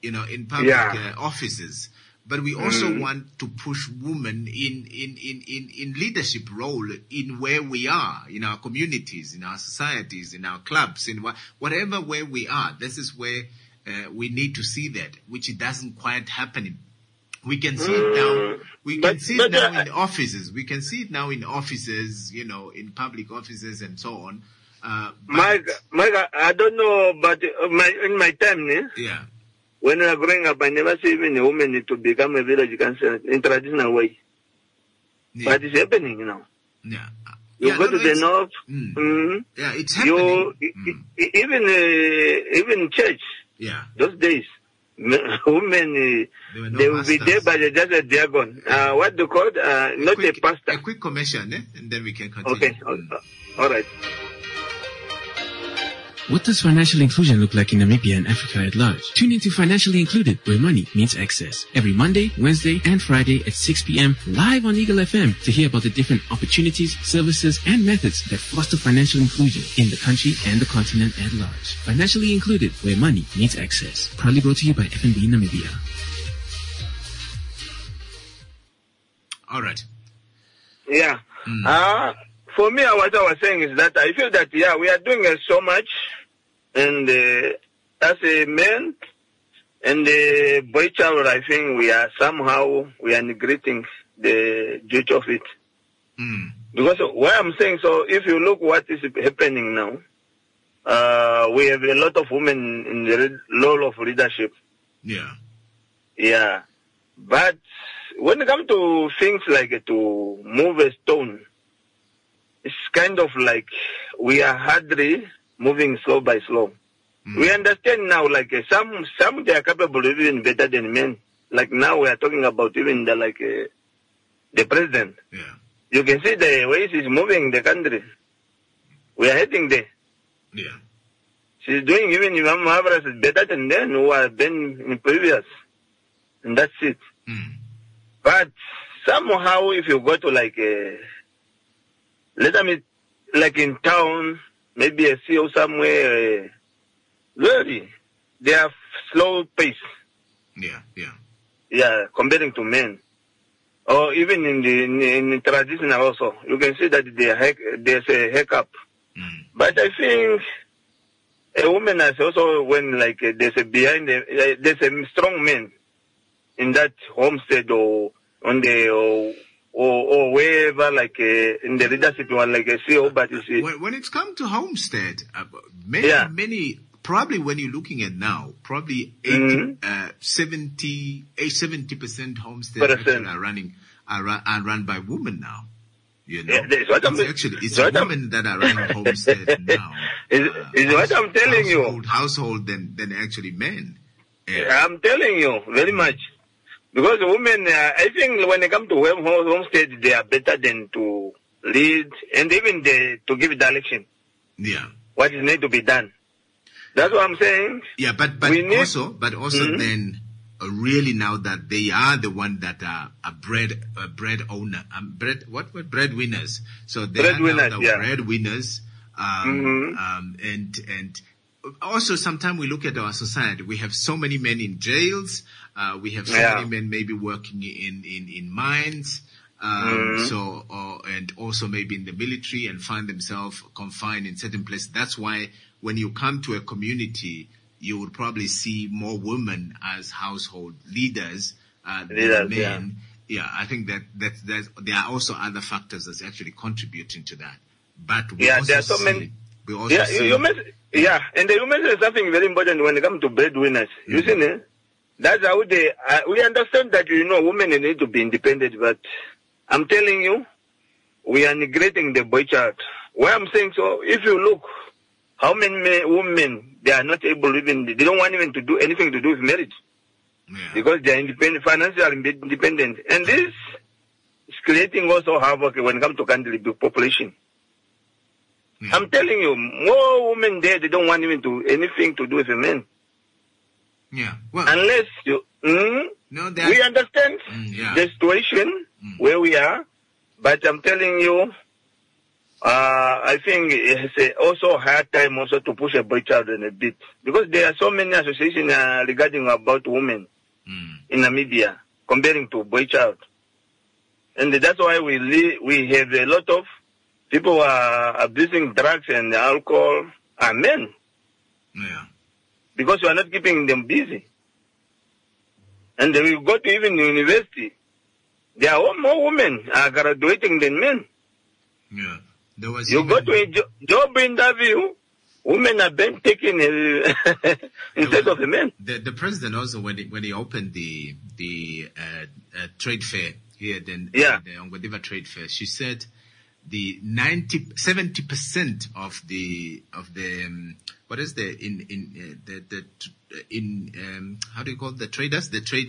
offices. But we also want to push women in leadership role in where we are, in our communities, in our societies, in our clubs, in whatever where we are. This is where we need to see that, which it doesn't quite happen. We can see it now. We can see it now in offices. We can see it now in offices, in public offices and so on. Mike, I don't know, but in my time, yeah. When we were growing up, I never see even a woman to become a village councillor in traditional way. Yeah. But it's happening now. Yeah. You go to the north. Yeah, it's happening. Even church. Yeah. Those days, women they will be there, but they're just a diagon. What do you call it? Not a pastor. A quick commercial, and then we can continue. Okay. All right. What does financial inclusion look like in Namibia and Africa at large? Tune into Financially Included, where money meets access. Every Monday, Wednesday, and Friday at 6 p.m. live on Eagle FM to hear about the different opportunities, services, and methods that foster financial inclusion in the country and the continent at large. Financially Included, where money meets access. Proudly brought to you by FNB Namibia. All right. Yeah. For me, what I was saying is that I feel that, we are doing so much. And as a man and a boy child, I think we are neglecting the duty of it. Because why I'm saying so, if you look what is happening now, we have a lot of women in the role of leadership. Yeah. Yeah. But when it comes to things like to move a stone, it's kind of like we are hardly moving slow by slow. We understand now, like some they are capable of even better than men. Like now we are talking about even the president. Yeah. You can see the ways he's moving the country. We are heading there. Yeah. She's doing even Imam Mahabras is better than them who have been in previous. And that's it. But somehow if you go to like like in town, maybe a CEO somewhere, really, they have slow pace. Yeah, comparing to men. Or even in the traditional also, you can see that there's a hiccup. But I think a woman has also when like there's a strong man in that homestead or on the or wherever like in the leadership one like a CEO. But you see, when it's come to homestead, many probably when you're looking at now, probably 70% homesteads actually are run by women now. You know, it's women that are running homestead now. Is what I'm telling you. Household than actually men. I'm telling you very much. Because women, I think when they come to homestead, they are better than to lead and even to give direction. Yeah. What is need to be done. That's what I'm saying. Yeah, but also then really now that they are the one that are breadwinners. So they are now the breadwinners. And also sometimes we look at our society. We have so many men in jails. We have so many men maybe working in mines. And also maybe in the military and find themselves confined in certain places. That's why when you come to a community, you would probably see more women as household leaders than men. Yeah, I think that there are also other factors that's actually contributing to that. But we also there are so many. We also see. And you mentioned something very important when it comes to breadwinners. You see, that's how we understand that women need to be independent, but I'm telling you, we are neglecting the boy child. Why I'm saying so, if you look, how many women, they are not able even, they don't want even to do anything to do with marriage. Because they are independent, financially independent. And this is creating also havoc when it comes to country population. I'm telling you, more women there, they don't want even to anything to do with men. Yeah. Well, unless you, we understand the situation where we are, but I'm telling you, I think it's also a hard time also to push a boy child in a bit, because there are so many associations regarding about women in Namibia comparing to boy child, and that's why we have a lot of people who are abusing drugs and alcohol are men. Yeah. Because you are not keeping them busy. And they will go to even university. There are more women are graduating than men. Yeah. You go to a job interview, women are being taken instead of the men. The president also, when he opened the trade fair here, the Ongwediva trade fair, she said the 70% of the what is how do you call it? The traders?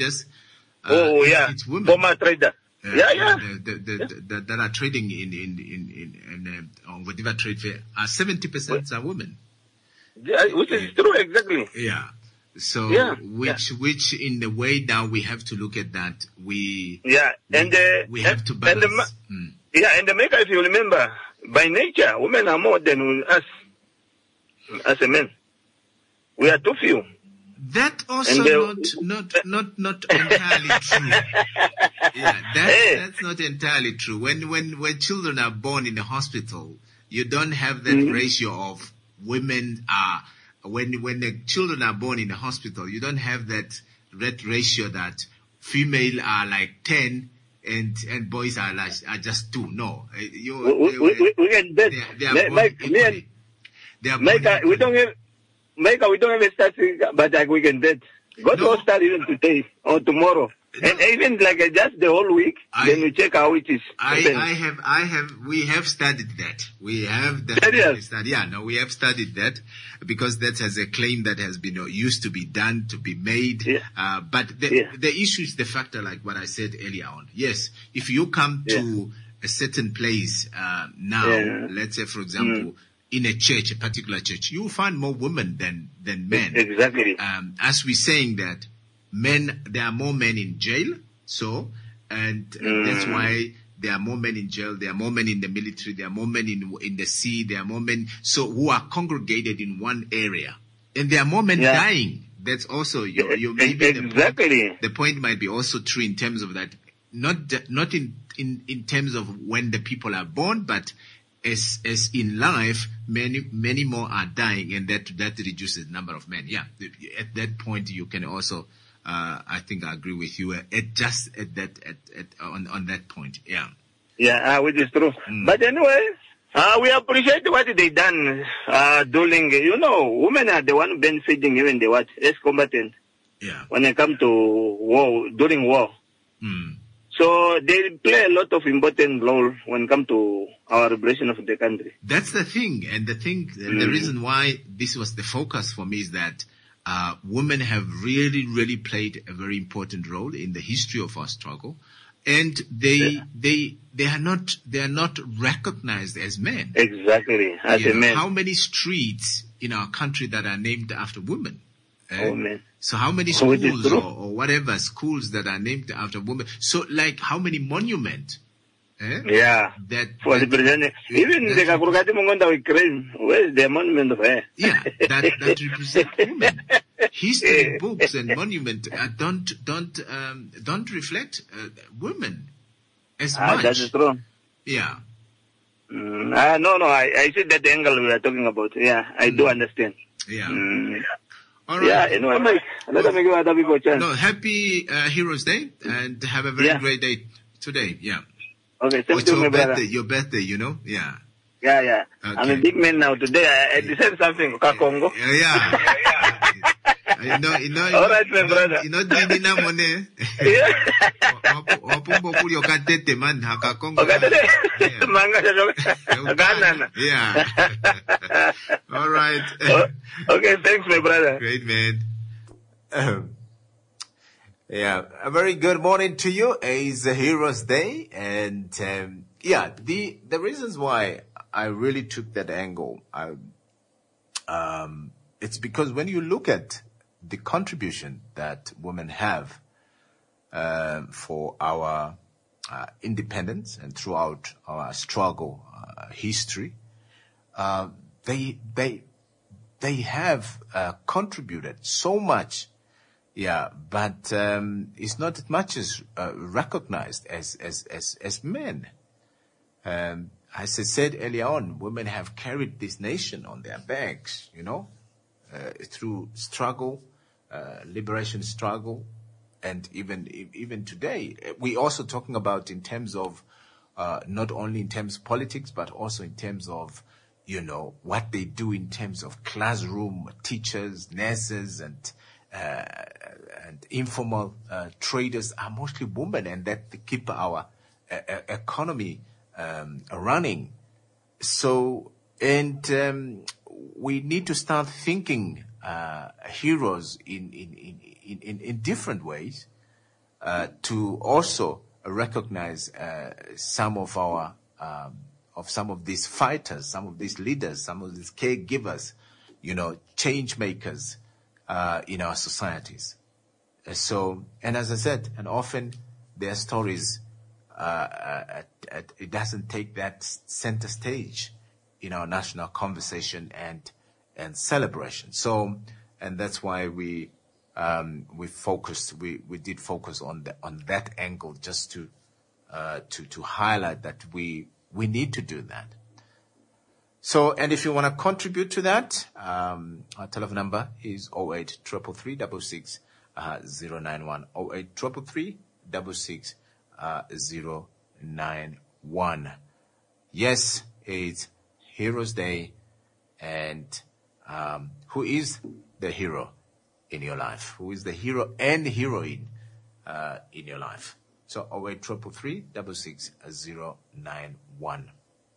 It's women. Former trader. That are trading in Ongwediva trade fair are 70% are women. Yeah, which is true, exactly. Yeah. So, which in the way now we have to look at that. We have to balance. And the maker, if you remember, by nature, women are more than us as a men. We are too few. That also not entirely true. Yeah, that's not entirely true. When children are born in the hospital, you don't have that ratio of women are. When the children are born in the hospital, you don't have that ratio that female are like 10 and boys are just 2. No, we can bet. We don't have. We don't have a statistic, but we can bet. Go to start even today or tomorrow, and even just the whole week. Then we check how it is. We have studied that. We have definitely studied. Yeah, no, we have studied that because that has a claim that has been used to be done, to be made. Yeah. But the issue is the factor, like what I said earlier on. Yes, if you come to a certain place now, let's say, for example. in a church, a particular church, you will find more women than men. Exactly. As we're saying that there are more men in jail. So, and that's why there are more men in jail. There are more men in the military. There are more men in the sea. There are more men who are congregated in one area, and there are more men dying. That's also your maybe exactly. The point might be also true in terms of that, not in terms of when the people are born, but as in life, many more are dying, and that reduces the number of men. Yeah, at that point you can also. I think I agree with you on that point. Yeah. Yeah, which is true. But anyway, we appreciate what they done during. Women are the one benefiting even the ex-combatant. Yeah. When it comes to war, during war. So they play a lot of important role when it comes to our liberation of the country. That's the thing, and the reason why this was the focus for me is that. Women have really, really played a very important role in the history of our struggle, and they are not recognized as men. Exactly, as a man. How many streets in our country that are named after women? Oh man! So how many schools or whatever schools that are named after women? So like how many monuments? Yeah. For the president, even the Kakurgati Mongonda we claim, where's the monument of her? Yeah, that represent women. History books and monument don't reflect women as much. That is true. Yeah. No, I see that angle we are talking about. Yeah, I do understand. Yeah. All right. Yeah, anyway, let me give other people a chance. No, happy Heroes Day, and have a very great day today. Yeah. Okay, thank you, my brother. Your birthday, Yeah. Yeah. Okay. I'm a big man now. Today I decided something. Congo. Yeah. All right, my brother. Dina Mone. Wapumbo kuli okatete man haka Congo. Okatete. Manga Yeah. All right. Okay, thanks, my brother. Great, man. Yeah, a very good morning to you. It's a Heroes Day, and the reasons why I really took that angle, it's because when you look at the contribution that women have for our independence and throughout our struggle history, they have contributed so much. Yeah, but it's not as much as recognized as men. As I said earlier on, women have carried this nation on their backs, through struggle, liberation struggle, and even today. We're also talking about in terms of not only in terms of politics, but also in terms of what they do in terms of classroom teachers, nurses, and informal traders are mostly women, and that keep our economy running. So, and we need to start thinking heroes in different ways to also recognize some of our some of these fighters, some of these leaders, some of these caregivers, change makers. In our societies. So, and as I said, and often their stories, it doesn't take that center stage in our national conversation and celebration. So, and that's why we did focus on that angle, just to highlight that we need to do that. So, and if you want to contribute to that, our telephone number is 08 333 091. 08 333 091. Yes, it's Heroes Day, and who is the hero in your life? Who is the hero and heroine in your life? So 08 333 091.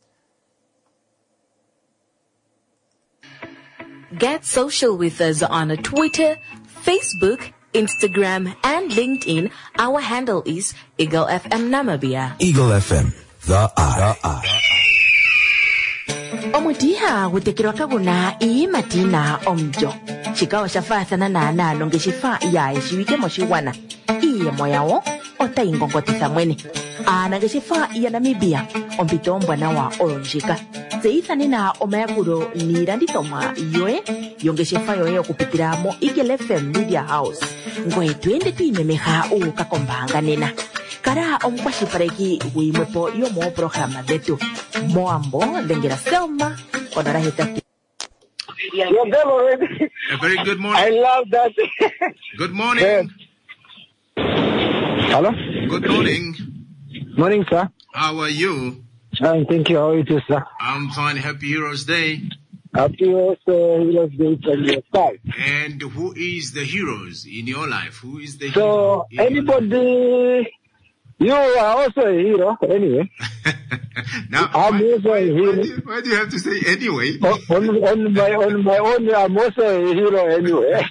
Get social with us on Twitter, Facebook, Instagram, and LinkedIn. Our handle is Eagle FM Namibia. Eagle FM, the eye. omutiha gutekirwa kaguna ii matina omjo xikawa xa faathana naanalo ngexifa yaye xiwike moxiwana iye moyawo otayingongotisa mwene ana ngexifa ya namibia ompito ombwanawa oyo ndjika tseyithanena omayakulo niilandithomwa yoye yongeshefa yoye okupitila mo Eagle FM Media House ngweye twende twiimemeha uuka kombaanga nena kala omukwashilipaleki guyimwepo yomooprograma dhetu moambo dhengela Selma onala hetatu. You're done already. A very good morning. I love that. Good morning. Hello? Good morning. Morning, sir. How are you? Thank you. How are you too, sir? I'm fine. Happy Heroes Day. Happy Heroes Day from your side. And who is the heroes in your life? Who is the hero? So, anybody... You are also a hero, anyway. Now, I'm also a hero. Why do you have to say anyway? On my own, I'm also a hero anyway.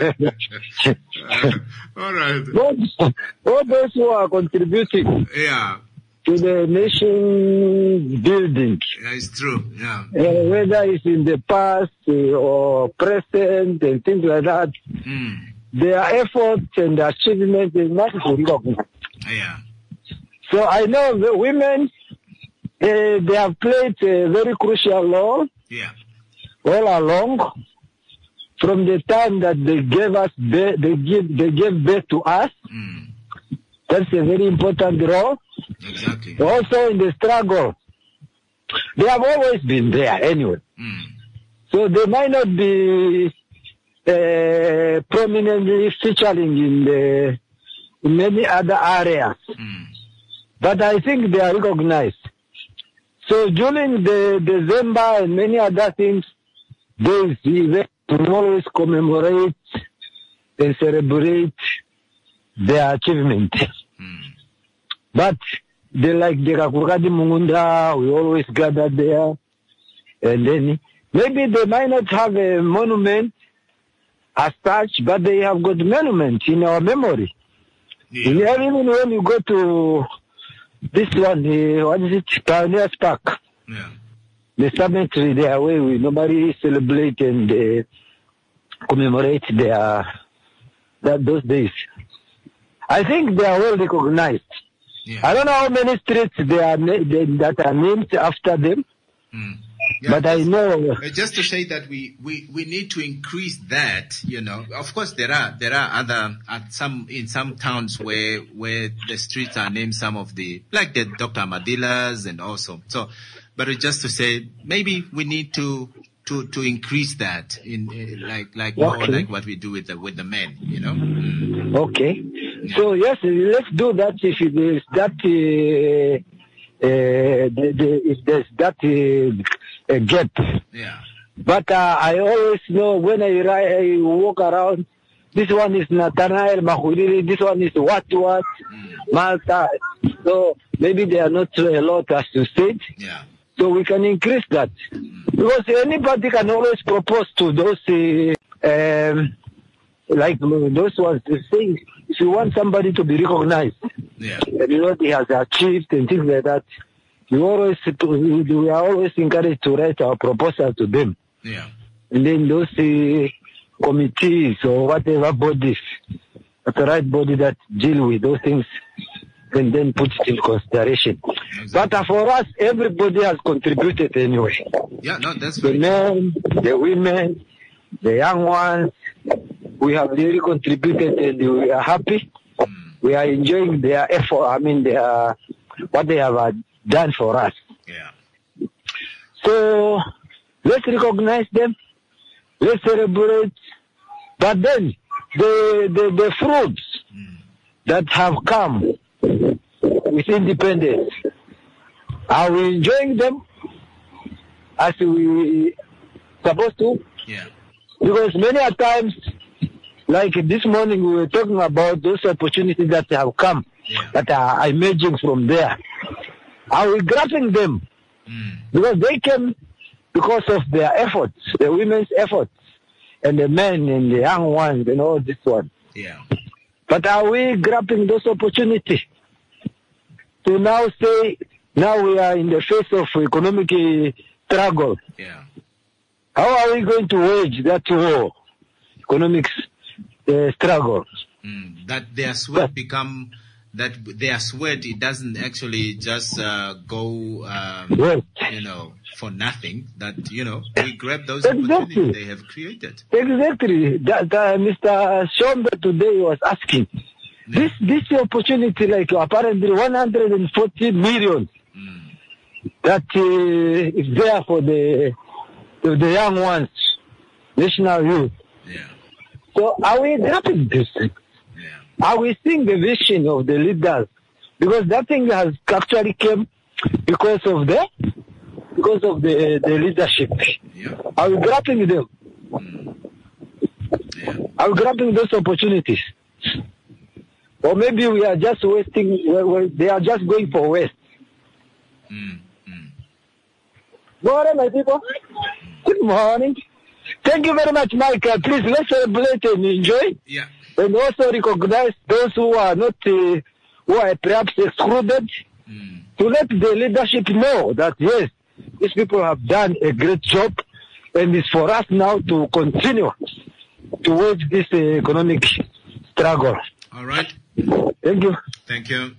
All right. All those who are contributing to the nation building. Yeah, it's true. Yeah. Whether it's in the past or present and things like that, their efforts and achievements is not recognized. Yeah. So I know the women, they have played a very crucial role all along. From the time that they gave us, they gave birth to us. That's a very important role. Exactly. Also in the struggle, they have always been there anyway. So they might not be prominently featuring in many other areas. But I think they are recognized. So during the December and many other things, those events always commemorate and celebrate their achievement. But they like the Kakukadi Mungunda, we always gather there. And then maybe they might not have a monument as such, but they have got monument in our memory. Yeah. Even when you go to this one, what is it? Pioneers Park. Yeah. The cemetery there where we normally celebrate and commemorate those days. I think they are well recognized. Yeah. I don't know how many streets that are named after them. Yeah, but I know. Just to say that we need to increase that, you know. Of course, there are other in some towns where the streets are named some of the, like the Dr. Madilas and also. So, but just to say, maybe we need to increase that in like more like what we do with the men, you know. Okay. Yeah. So yes, let's do that if there's that. If there's that gap. Yeah. But I always know when I walk around, this one is Nathanael Mahuriri, this one is what, Malta. So maybe they are not a lot as you said. Yeah. So we can increase that. Because anybody can always propose to those, like those ones, saying, if you want somebody to be recognized, and you know what he has achieved and things like that, we are always encouraged to write our proposal to them. Yeah. And then those committees or whatever bodies, the right body that deal with those things, and then put it in consideration. Exactly. But for us, everybody has contributed anyway. Yeah, no, that's the men, the women, the young ones. We have really contributed and we are happy. We are enjoying their effort. I mean, what they have done for us. Yeah. So let's recognize them. Let's celebrate. But then the fruits that have come with independence, are we enjoying them as we supposed to? Yeah. Because many a times, like this morning, we were talking about those opportunities that have come, that are emerging from there. Are we grasping them? Because they came because of their efforts, the women's efforts, and the men and the young ones and all this one. Yeah. But are we grabbing those opportunities to now say, now we are in the face of economic struggle. Yeah. How are we going to wage that war, economic struggle? That their sweat it doesn't actually just go, for nothing. That, we grab those opportunities they have created. Exactly. That Mr. Shombe today was asking. Yeah. This opportunity, like apparently 140 million, that is there for the young ones, national youth. Yeah. So are we grabbing this? Yeah. Are we seeing the vision of the leaders? Because that thing has actually came because of the leadership. Yeah. Are we grabbing them? Yeah. Are we grabbing those opportunities? Or maybe we are just wasting, they are just going for waste. Good morning, my people. Good morning. Thank you very much, Mike. Please, let's celebrate and enjoy. Yeah. And also recognize those who are not, who are perhaps excluded, to let the leadership know that, yes, these people have done a great job, and it's for us now to continue to wage this economic struggle. All right. Thank you. Thank you.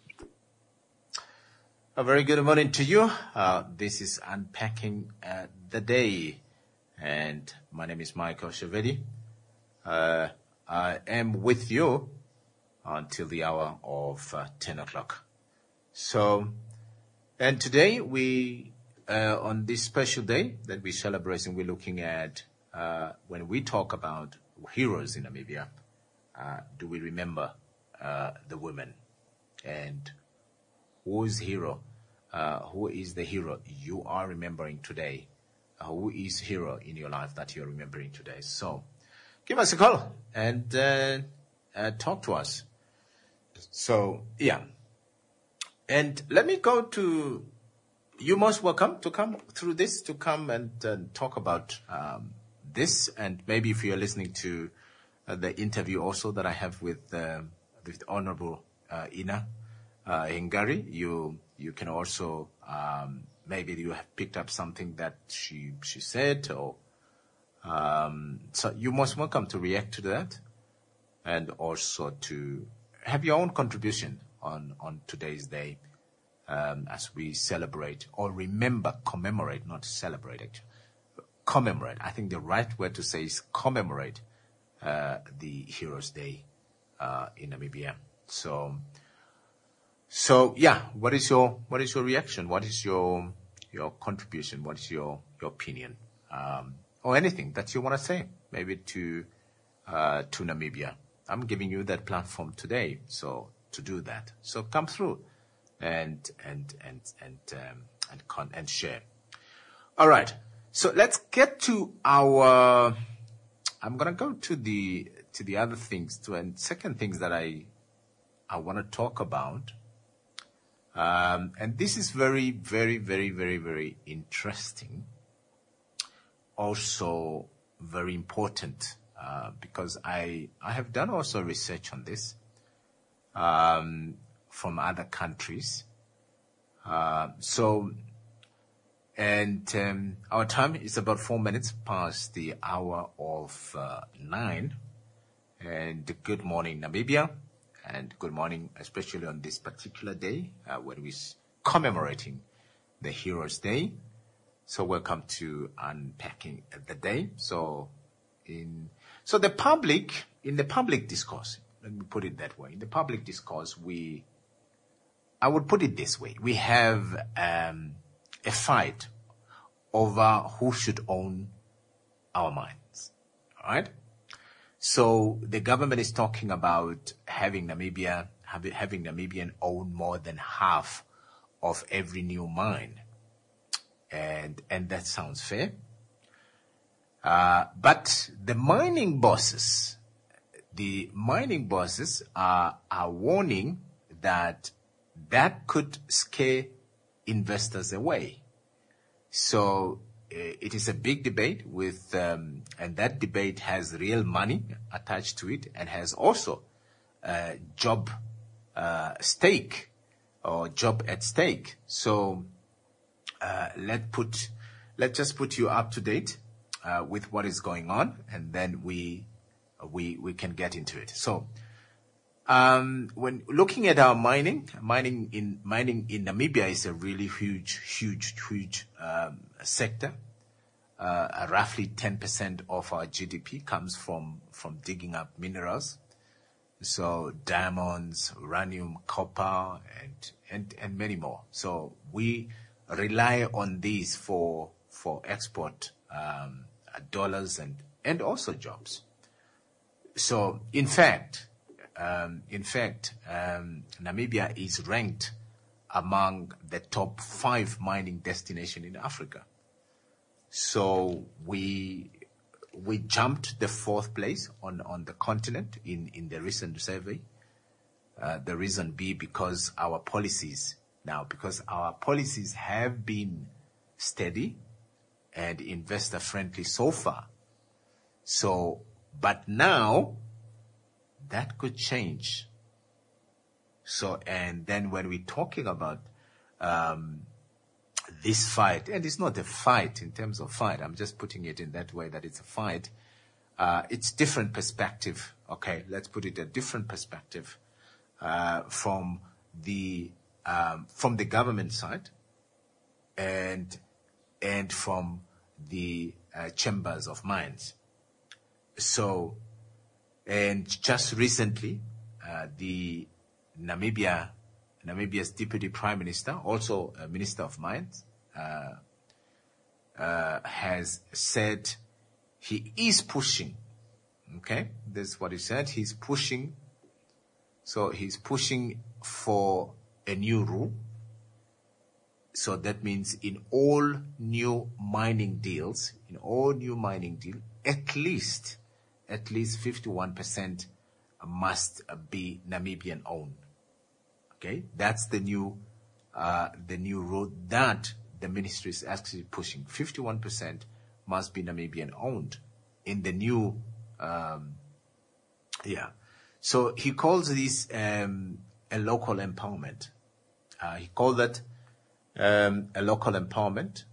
A very good morning to you. This is Unpacking the Day, and my name is Michael Shavedi. I am with you until the hour of 10 o'clock. So, and today we, on this special day that we're celebrating, we're looking at, when we talk about heroes in Namibia, do we remember the women? And who's hero? Who is the hero you are remembering today? Who is hero in your life that you're remembering today? So, give us a call and talk to us. So, yeah. And let me go to, you're most welcome to come through this, to come and talk about this. And maybe if you're listening to the interview also that I have with Honorable Ina Hingari, you can also, maybe you have picked up something that she said, or so you're most welcome to react to that, and also to have your own contribution on today's day, as we celebrate or remember, commemorate, not celebrate actually. Commemorate. I think the right word to say is commemorate the Heroes Day in Namibia. So yeah, what is your reaction? What is your contribution? What is your opinion? Or anything that you want to say, maybe to Namibia. I'm giving you that platform today, so to do that. So come through and share. All right. So let's get to our. I'm gonna go to the other things, and second things that I want to talk about. And this is very, very, very, very, very interesting. Also very important, because I have done also research on this, from other countries. Our time is about 4 minutes past the hour of 9. And good morning, Namibia. And good morning, especially on this particular day, when we're commemorating the Heroes Day. So welcome to Unpacking the Day. So in the public discourse, let me put it that way. In the public discourse, I would put it this way. We have a fight over who should own our minds. All right? So the government is talking about having Namibian own more than half of every new mine. And that sounds fair. But the mining bosses are warning that could scare investors away. So it is a big debate with, and that debate has real money attached to it, and has also job at stake. So let's put let's just put you up to date with what is going on, and then we can get into it. So, when looking at our mining in Namibia is a really huge sector. Roughly 10% of our GDP comes from digging up minerals. So diamonds, uranium, copper, and many more. So we rely on these for export dollars and also jobs. So in fact, Namibia is ranked among the top 5 mining destinations in Africa. So we jumped the 4th place on the continent in the recent survey. The reason being because our policies have been steady and investor friendly so far. So, but now that could change. So, and then when we're talking about this fight, and it's not a fight in terms of fight, I'm just putting it in that way that it's a fight. It's different perspective. Okay, let's put it a different perspective from the government side and from the chambers of mines. So, and just recently, the Namibia's Deputy Prime Minister, also a Minister of Mines, has said he is pushing. Okay, this is what he said. He's pushing. So he's pushing for a new rule. So that means in all new mining deals, at least 51% must be Namibian owned. Okay, that's the new rule that the ministry is actually pushing. 51% must be Namibian owned in the new, So he calls this a local empowerment. He called that a local empowerment,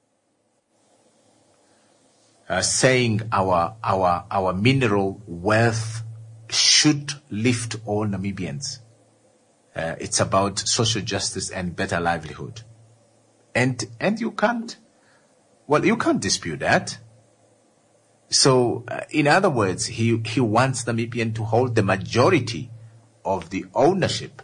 saying our mineral wealth should lift all Namibians. It's about social justice and better livelihood. And you can't dispute that. So, in other words, he wants Namibian to hold the majority of the ownership,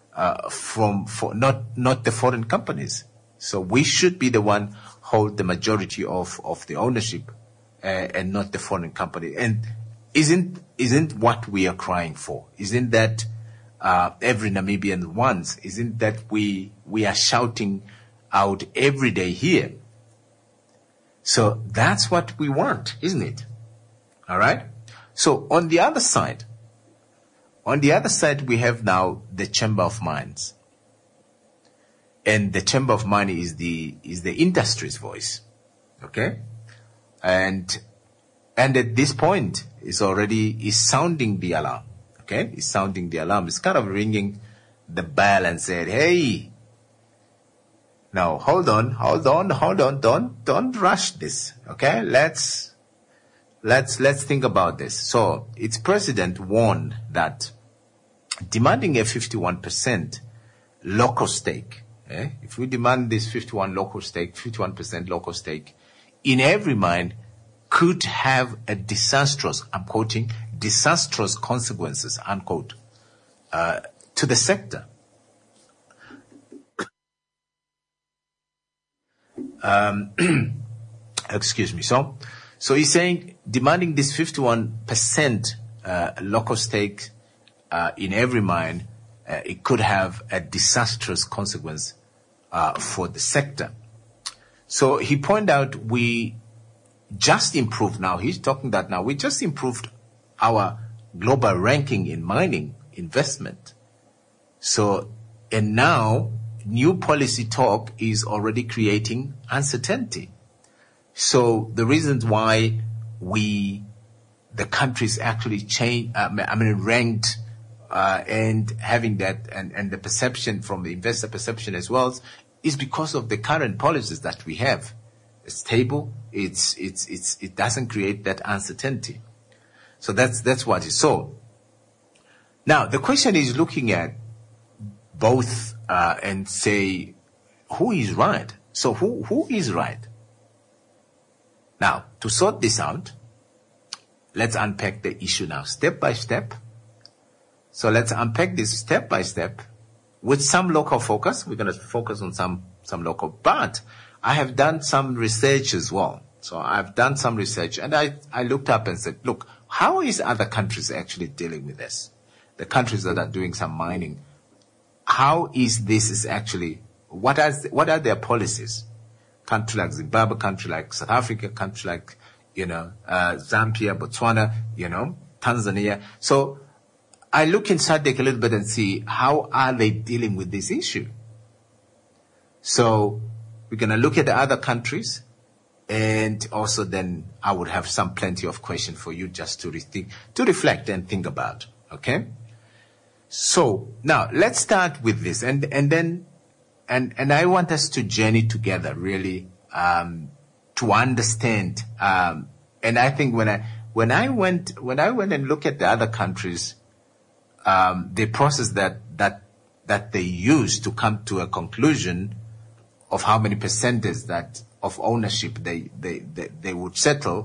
not the foreign companies. So we should be the one hold the majority of the ownership, and not the foreign company. And isn't what we are crying for? Isn't that every Namibian wants? Isn't that we are shouting out every day here? So that's what we want, isn't it? All right. So on the other side, we have now the Chamber of Mines, and the Chamber of Mines is the industry's voice. Okay, and at this point is sounding the alarm. Okay, it's sounding the alarm. It's kind of ringing the bell and said, "Hey, now hold on, don't rush this. Okay, let's think about this." So its president warned that demanding a 51% local stake, if we demand this 51% local stake in every mine, could have a disastrous, I'm quoting, disastrous consequences, unquote, to the sector. Excuse me. So he's saying demanding this 51% local stake in every mine, it could have a disastrous consequence for the sector. So he pointed out we just improved now. He's talking that now we just improved our global ranking in mining investment. So, and now new policy talk is already creating uncertainty. So the reasons why the countries actually ranked, and having that, and the perception from the investor perception as well, is because of the current policies that we have. stable. It doesn't create that uncertainty. So that's what it is. So now the question is looking at both and say who is right. So who is right? Now, to sort this out, let's unpack the issue now step by step. So let's unpack this step by step with some local focus. We're going to focus on some local, but I have done some research as well. So I've done some research and I looked up and said, look, how is other countries actually dealing with this? The countries that are doing some mining, how is this actually, what are their policies? Country like Zimbabwe, country like South Africa, country like, Zambia, Botswana, Tanzania. So I look inside a little bit and see how are they dealing with this issue. So we're going to look at the other countries, and also then I would have plenty of questions for you just to reflect and think about. Okay. So now let's start with this, and I want us to journey together really, to understand, and I think when I went and looked at the other countries, the process that they used to come to a conclusion of how many percentage of ownership they would settle,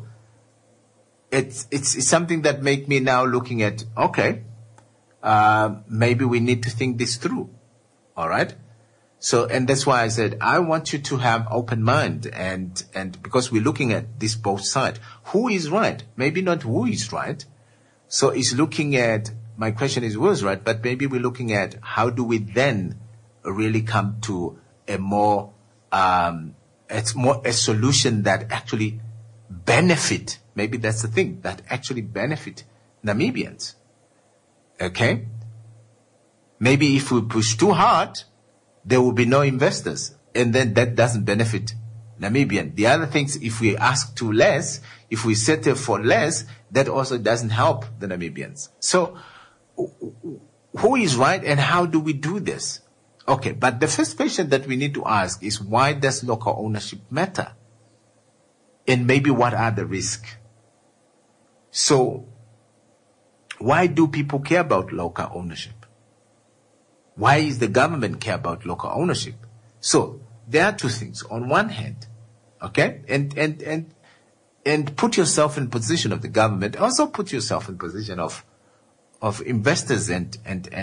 it's something that make me now looking at, okay, maybe we need to think this through. All right. So, and that's why I said, I want you to have open mind and because we're looking at this both sides. Who is right? Maybe not who is right. So it's looking at, my question is who is right, but maybe we're looking at how do we then really come to a more, a solution that actually benefit, maybe that's the thing, that actually benefit Namibians. Okay? Maybe if we push too hard, there will be no investors, and then that doesn't benefit Namibian. The other things, if we ask too less, if we settle for less, that also doesn't help the Namibians. So, who is right and how do we do this? Okay, but the first question that we need to ask is, why does local ownership matter? And maybe what are the risks? So, why do people care about local ownership? Why is the government care about local ownership? So there are two things. On one hand, okay, and put yourself in position of the government. Also put yourself in position of investors and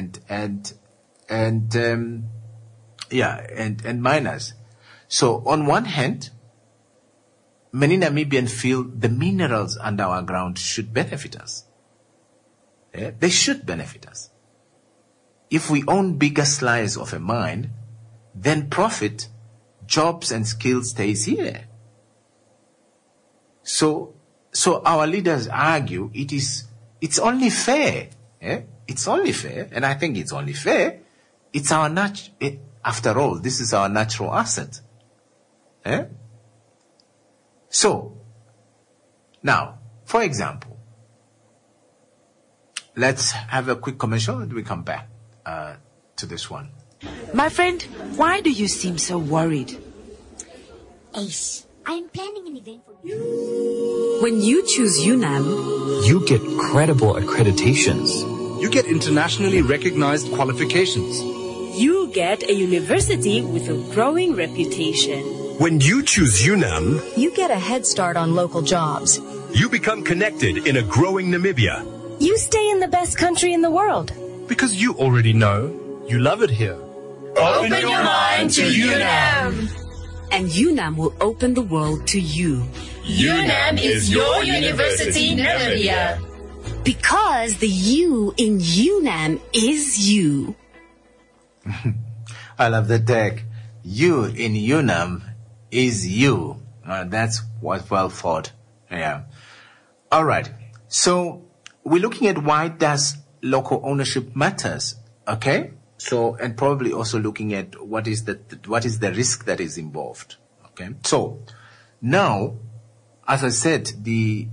miners. So on one hand, many Namibians feel the minerals under our ground should benefit us. Yeah? They should benefit us. If we own bigger slice of a mine, then profit, jobs and skills stays here. So our leaders argue it's only fair. Eh? It's only fair, and I think it's only fair. It's our after all, this is our natural asset. Eh? So, now, for example, let's have a quick commercial and we come back to this one. My friend, why do you seem so worried? Ace, I'm planning an event for you. When you choose UNAM, You get credible accreditations. You get internationally recognized qualifications. you get a university with a growing reputation. When you choose UNAM, You get a head start on local jobs. you become connected in a growing Namibia. You stay in the best country in the world. Because you already know you love it here. Open your mind to UNAM. And UNAM will open the world to you. UNAM is your university, Namibia. Because the U in UNAM is you. I love the tag. You in UNAM is you. That's what well thought. Yeah. All right. So we're looking at why does local ownership matters. Okay. So, and probably also looking at what is the risk that is involved. Okay. So now, as I said, the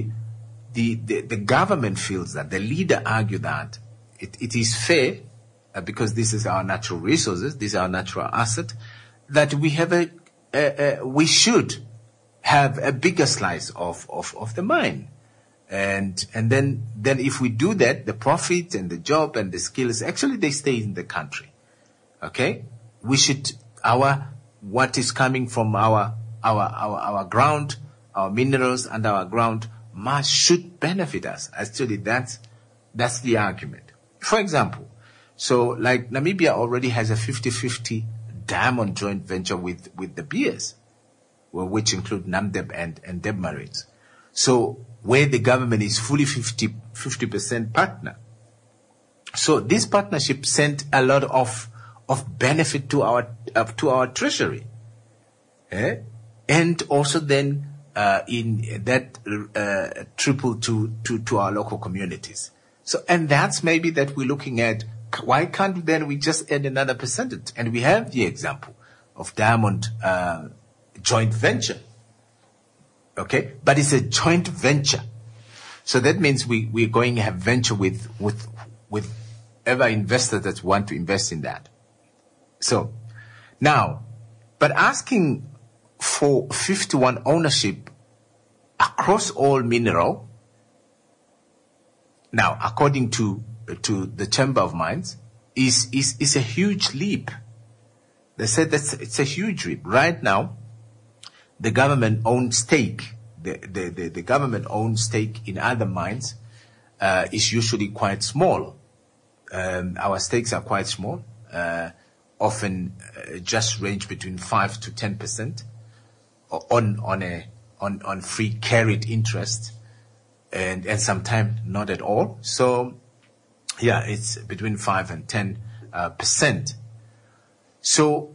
government feels that the leader argue that it is fair because this is our natural resources, this is our natural asset, that we have we should have a bigger slice of the mine. And then if we do that, the profit and the job and the skills, actually they stay in the country. Okay? We should, what is coming from our ground, our minerals and our ground should benefit us. Actually, that's the argument. For example, so like Namibia already has a 50-50 diamond joint venture with De Beers, which include Namdeb and Debmarines. So where the government is fully 50% partner. So this partnership sent a lot of benefit to our treasury. And also then in that triple to our local communities. So, and that's maybe that we're looking at, why can't then we just add another percentage? And we have the example of Diamond joint venture. Okay? But it's a joint venture. So that means we're going to have venture with ever investor that want to invest in that. So, now, but asking for 51 ownership across all mineral, now, according to the Chamber of Mines, is a huge leap. They said it's a huge leap. Right now, the government-owned stake, the government-owned stake in other mines is usually quite small. Our stakes are quite small, often just range between 5 to 10% on free carried interest. And sometimes not at all. So, yeah, it's between 5 and 10%. So,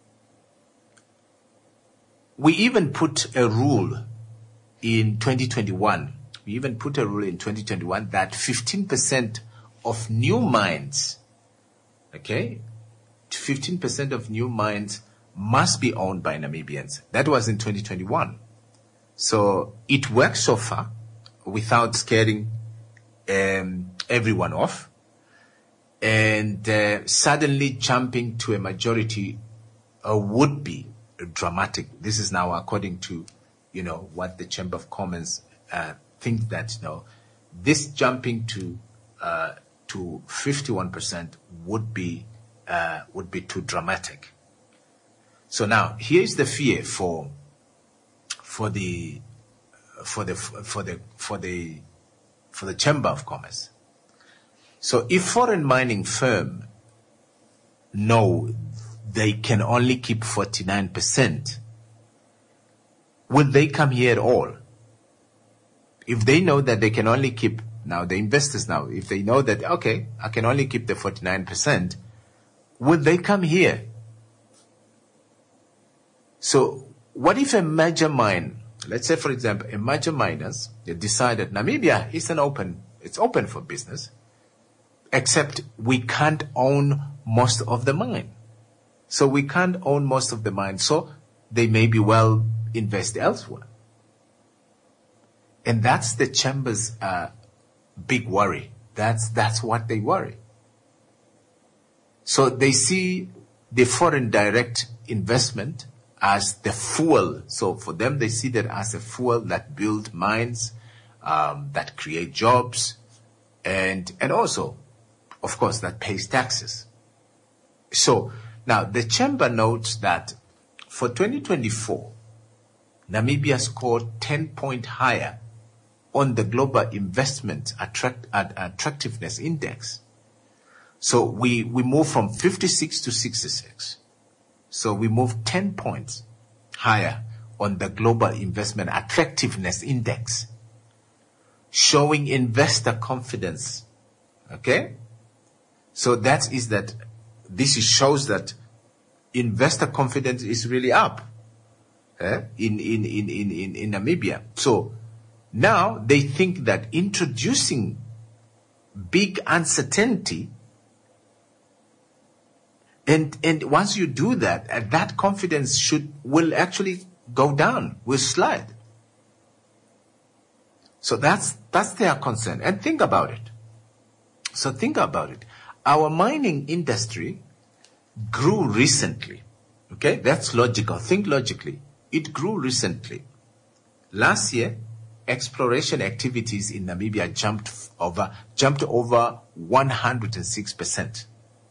we even put a rule in 2021. We even put a rule in 2021 that 15% of new mines, okay, 15% of new mines must be owned by Namibians. That was in 2021. So, it works so far, without scaring everyone off, and suddenly jumping to a majority would be dramatic. This is now according to, what the Chamber of Commerce think that, this jumping to 51% would be too dramatic. So now here's the fear for the Chamber of Commerce. So if foreign mining firm know they can only keep 49%, will they come here at all? If they know that they can only keep, now the investors now, if they know that, okay, I can only keep the 49%, will they come here? So what if a major mine, let's say, for example, a major miners, they decided Namibia is it's open for business, except we can't own most of the mine. So we can't own most of the mine. So they may be well invest elsewhere. And that's the Chamber's big worry. That's what they worry. So they see the foreign direct investment as the fuel. So for them, they see that as a fuel that build mines, that create jobs, and also, of course, that pays taxes. So now the Chamber notes that for 2024, Namibia scored 10 points higher on the Global Investment Attractiveness Index. So we moved from 56 to 66. So we moved 10 points higher on the Global Investment Attractiveness Index, showing investor confidence. Okay? So this shows that investor confidence is really up in Namibia. So now they think that introducing big uncertainty, and once you do that, that confidence will actually go down, will slide. So that's their concern. And think about it. So think about it. our mining industry grew recently. Okay, that's logical. Think logically. It grew recently. Last year, exploration activities in Namibia jumped over 106%.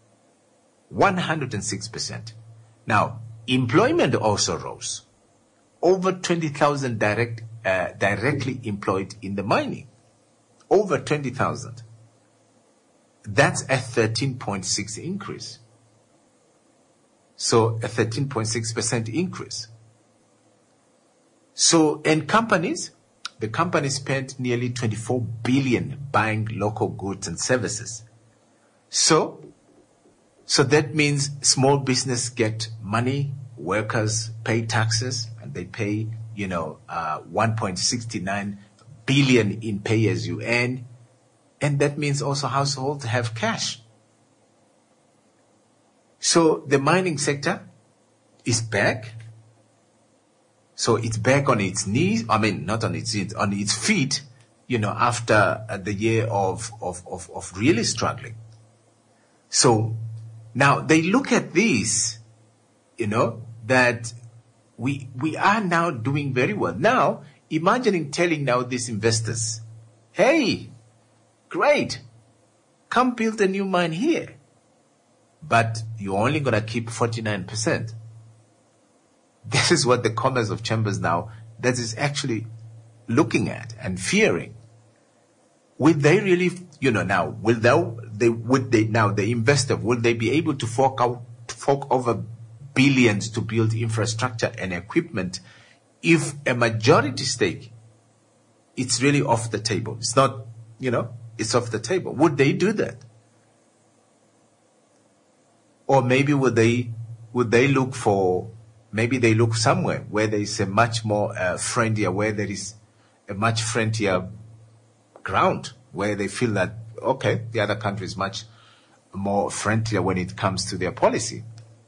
106%. Now, employment also rose. Over 20,000 directly employed in the mining. Over 20,000. That's a 13.6 increase. So a 13.6% increase. So, and the companies spent nearly 24 billion buying local goods and services. So that means small business get money, workers pay taxes, and they pay, 1.69 billion in pay as you earn. And that means also households have cash. So the mining sector is back. So it's back on its knees. I mean, not on its knees, on its feet, after the year of really struggling. So now they look at this, that we are now doing very well. Now, telling now these investors, hey, great, come build a new mine here. But you're only going to keep 49%. This is what the Commerce of Chambers now, that is actually looking at and fearing. Will they really, now, the investor, will they be able to fork over billions to build infrastructure and equipment if a majority stake, it's really off the table? It's not, it's off the table. Would they do that? Or maybe would they look somewhere where there is a much more friendlier, where there is a much friendlier ground, where they feel that, okay, the other country is much more friendlier when it comes to their policy.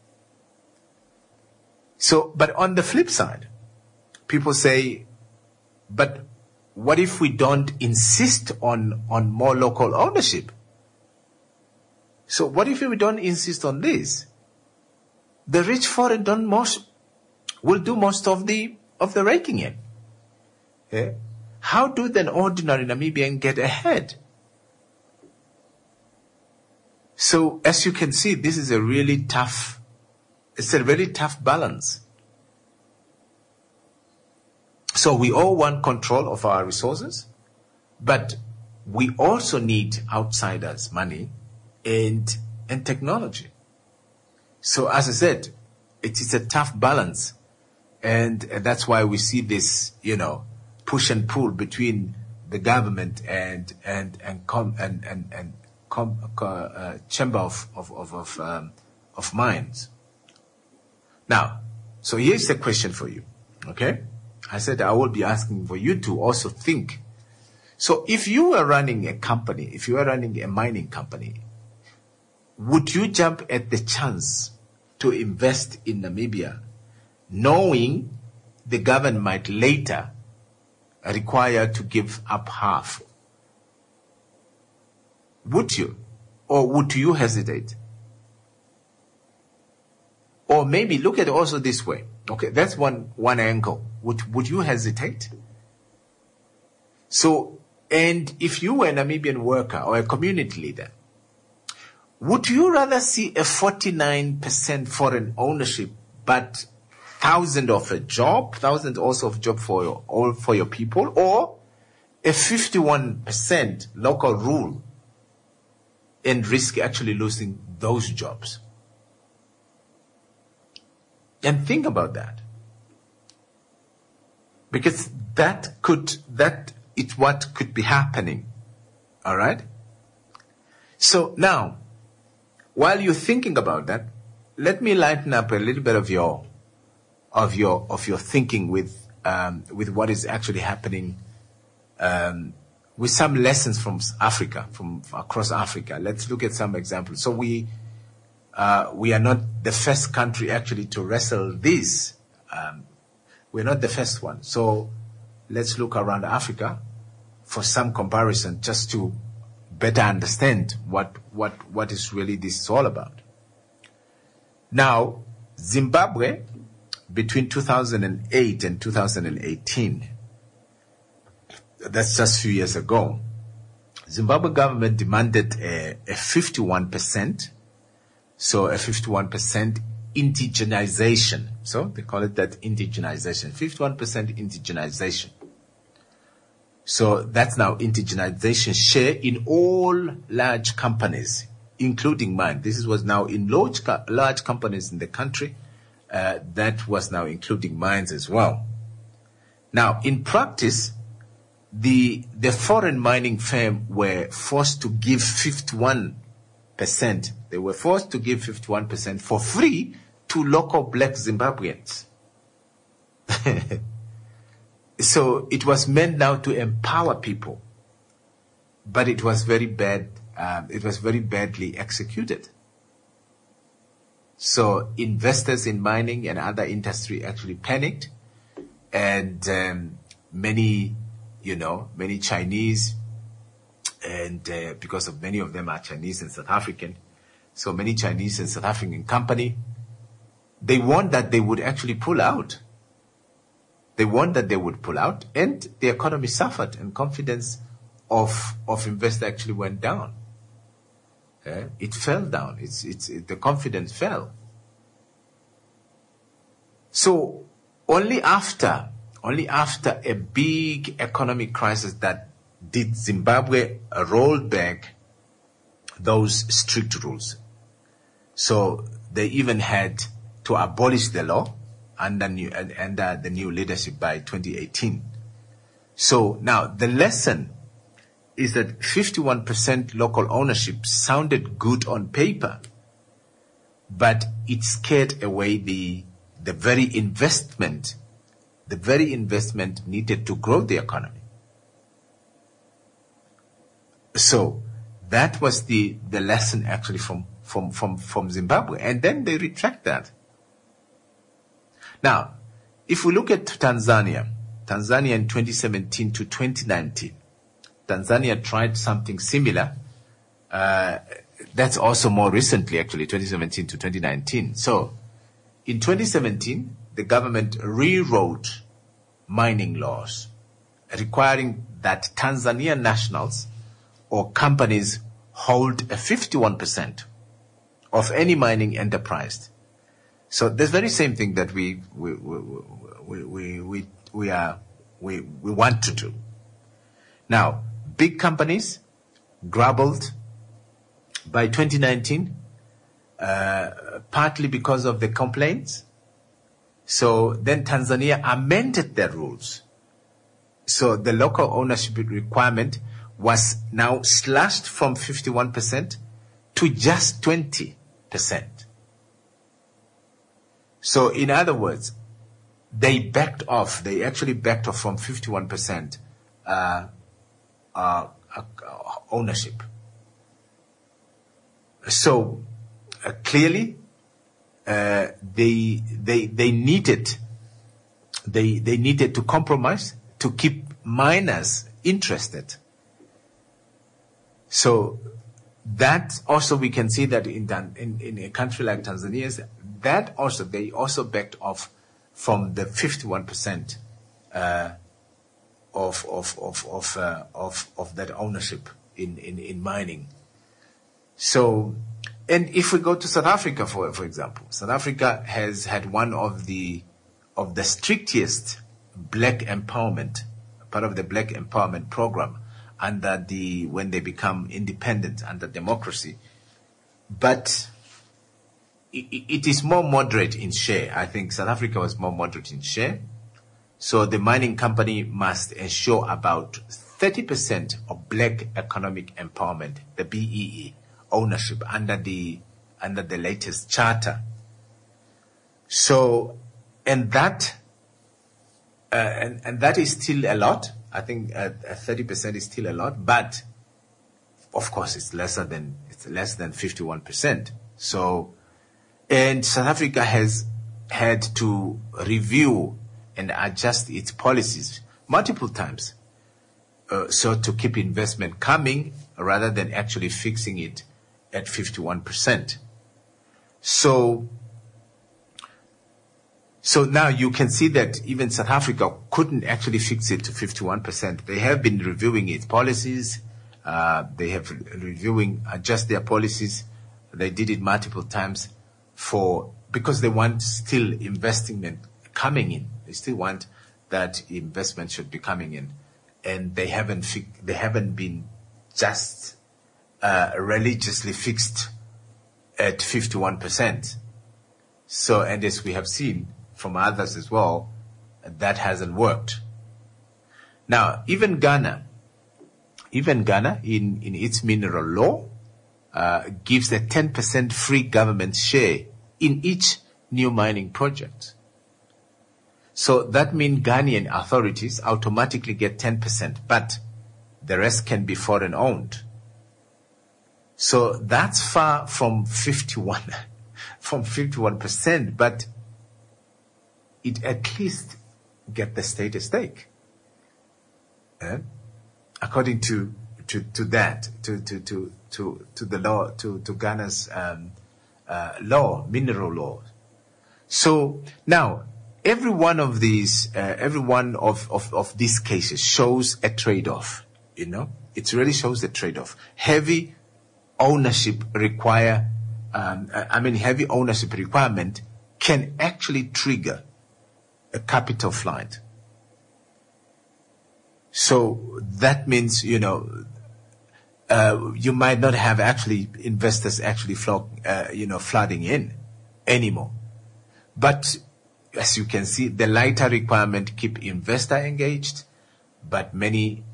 So, but on the flip side, people say, but what if we don't insist on more local ownership? So what if we don't insist on this? The rich foreign will do most of the raking in. Yeah? How do then ordinary Namibian get ahead? So as you can see, this is a very tough balance. So we all want control of our resources, but we also need outsiders' money and technology. So as I said, it is a tough balance, and that's why we see this, push and pull between the government and chamber of mines. Now, so here's the question for you. Okay, I said I will be asking for you to also think. So if you were running a company, if you were running a mining company, would you jump at the chance to invest in Namibia, knowing the government might later require to give up half? Would you? Or would you hesitate? Or maybe look at it also this way. Okay, that's one angle. Would you hesitate? So, and if you were a Namibian worker or a community leader, would you rather see a 49% foreign ownership, but thousands also of job for your people, or a 51% local rule and risk actually losing those jobs? And think about that. Because that is what could be happening. All right? So now, while you're thinking about that, let me lighten up a little bit of your thinking with what is actually happening, with some lessons from Africa, from across Africa. Let's look at some examples. So we are not the first country actually to wrestle this. We're not the first one. So let's look around Africa for some comparison, just to better understand what is really this is all about. Now, Zimbabwe, between 2008 and 2018, that's just a few years ago, Zimbabwe government demanded a 51%, so a 51% indigenization. So they call it that indigenization, 51% indigenization. So that's now indigenization share in all large companies, including mine. This was now in large companies in the country. That was now including mines as well. Now, in practice, the foreign mining firm were forced to give 51%. They were forced to give 51% for free to local black Zimbabweans. So it was meant now to empower people, but it was very bad. It was very badly executed. So investors in mining and other industry actually panicked, and many Chinese, and because of many of them are Chinese and South African, so many Chinese and South African company, they warned that they would actually pull out. They warned that they would pull out, and the economy suffered, and confidence of investors actually went down. It fell down. The confidence fell. So only after a big economic crisis that did Zimbabwe roll back those strict rules. So they even had to abolish the law under the new leadership by 2018. So now the lesson is that 51% local ownership sounded good on paper, but it scared away the very investment needed to grow the economy. So that was the lesson actually from Zimbabwe, and then they retract that. Now, if we look at Tanzania in 2017 to 2019, Tanzania tried something similar. That's also more recently, actually, 2017 to 2019. So, in 2017, the government rewrote mining laws, requiring that Tanzanian nationals or companies hold a 51% of any mining enterprise. So, the very same thing that we want to do. Now, big companies grappled by 2019, partly because of the complaints. So then Tanzania amended their rules. So the local ownership requirement was now slashed from 51% to just 20%. So in other words, they backed off. They actually backed off from 51% ownership. So clearly, they needed to compromise to keep miners interested. So that also we can see that in a country like Tanzania, that also they also backed off from the 51% of that ownership in mining. So, and if we go to South Africa, for example, South Africa has had one of the strictest black empowerment, part of the black empowerment program when they become independent under democracy. But it is more moderate in share. I think South Africa was more moderate in share. So the mining company must ensure about 30% of black economic empowerment, the BEE, ownership under the latest charter. So, and that is still a lot. I think 30% is still a lot, but of course it's less than 51%. So, and South Africa has had to review and adjust its policies multiple times, so to keep investment coming rather than actually fixing it at 51%. So now you can see that even South Africa couldn't actually fix it to 51%. They have been reviewing its policies. They have adjust their policies. They did it multiple times because they want still investment coming in. They still want that investment should be coming in, and they haven't been just religiously fixed at 51%. So, and as we have seen from others as well, that hasn't worked. Now, even Ghana in its mineral law gives a 10% free government share in each new mining project. So that means Ghanaian authorities automatically get 10%, but the rest can be foreign owned. So that's far from 51%, but it at least get the state a stake. According to that, to the law, to Ghana's law, mineral law. So now every one of these cases shows a trade-off. It really shows a trade-off. Heavy ownership heavy ownership requirement can actually trigger a capital flight. So that means, you might not have actually investors actually flooding in anymore. But as you can see, the lighter requirement keep investor engaged, but may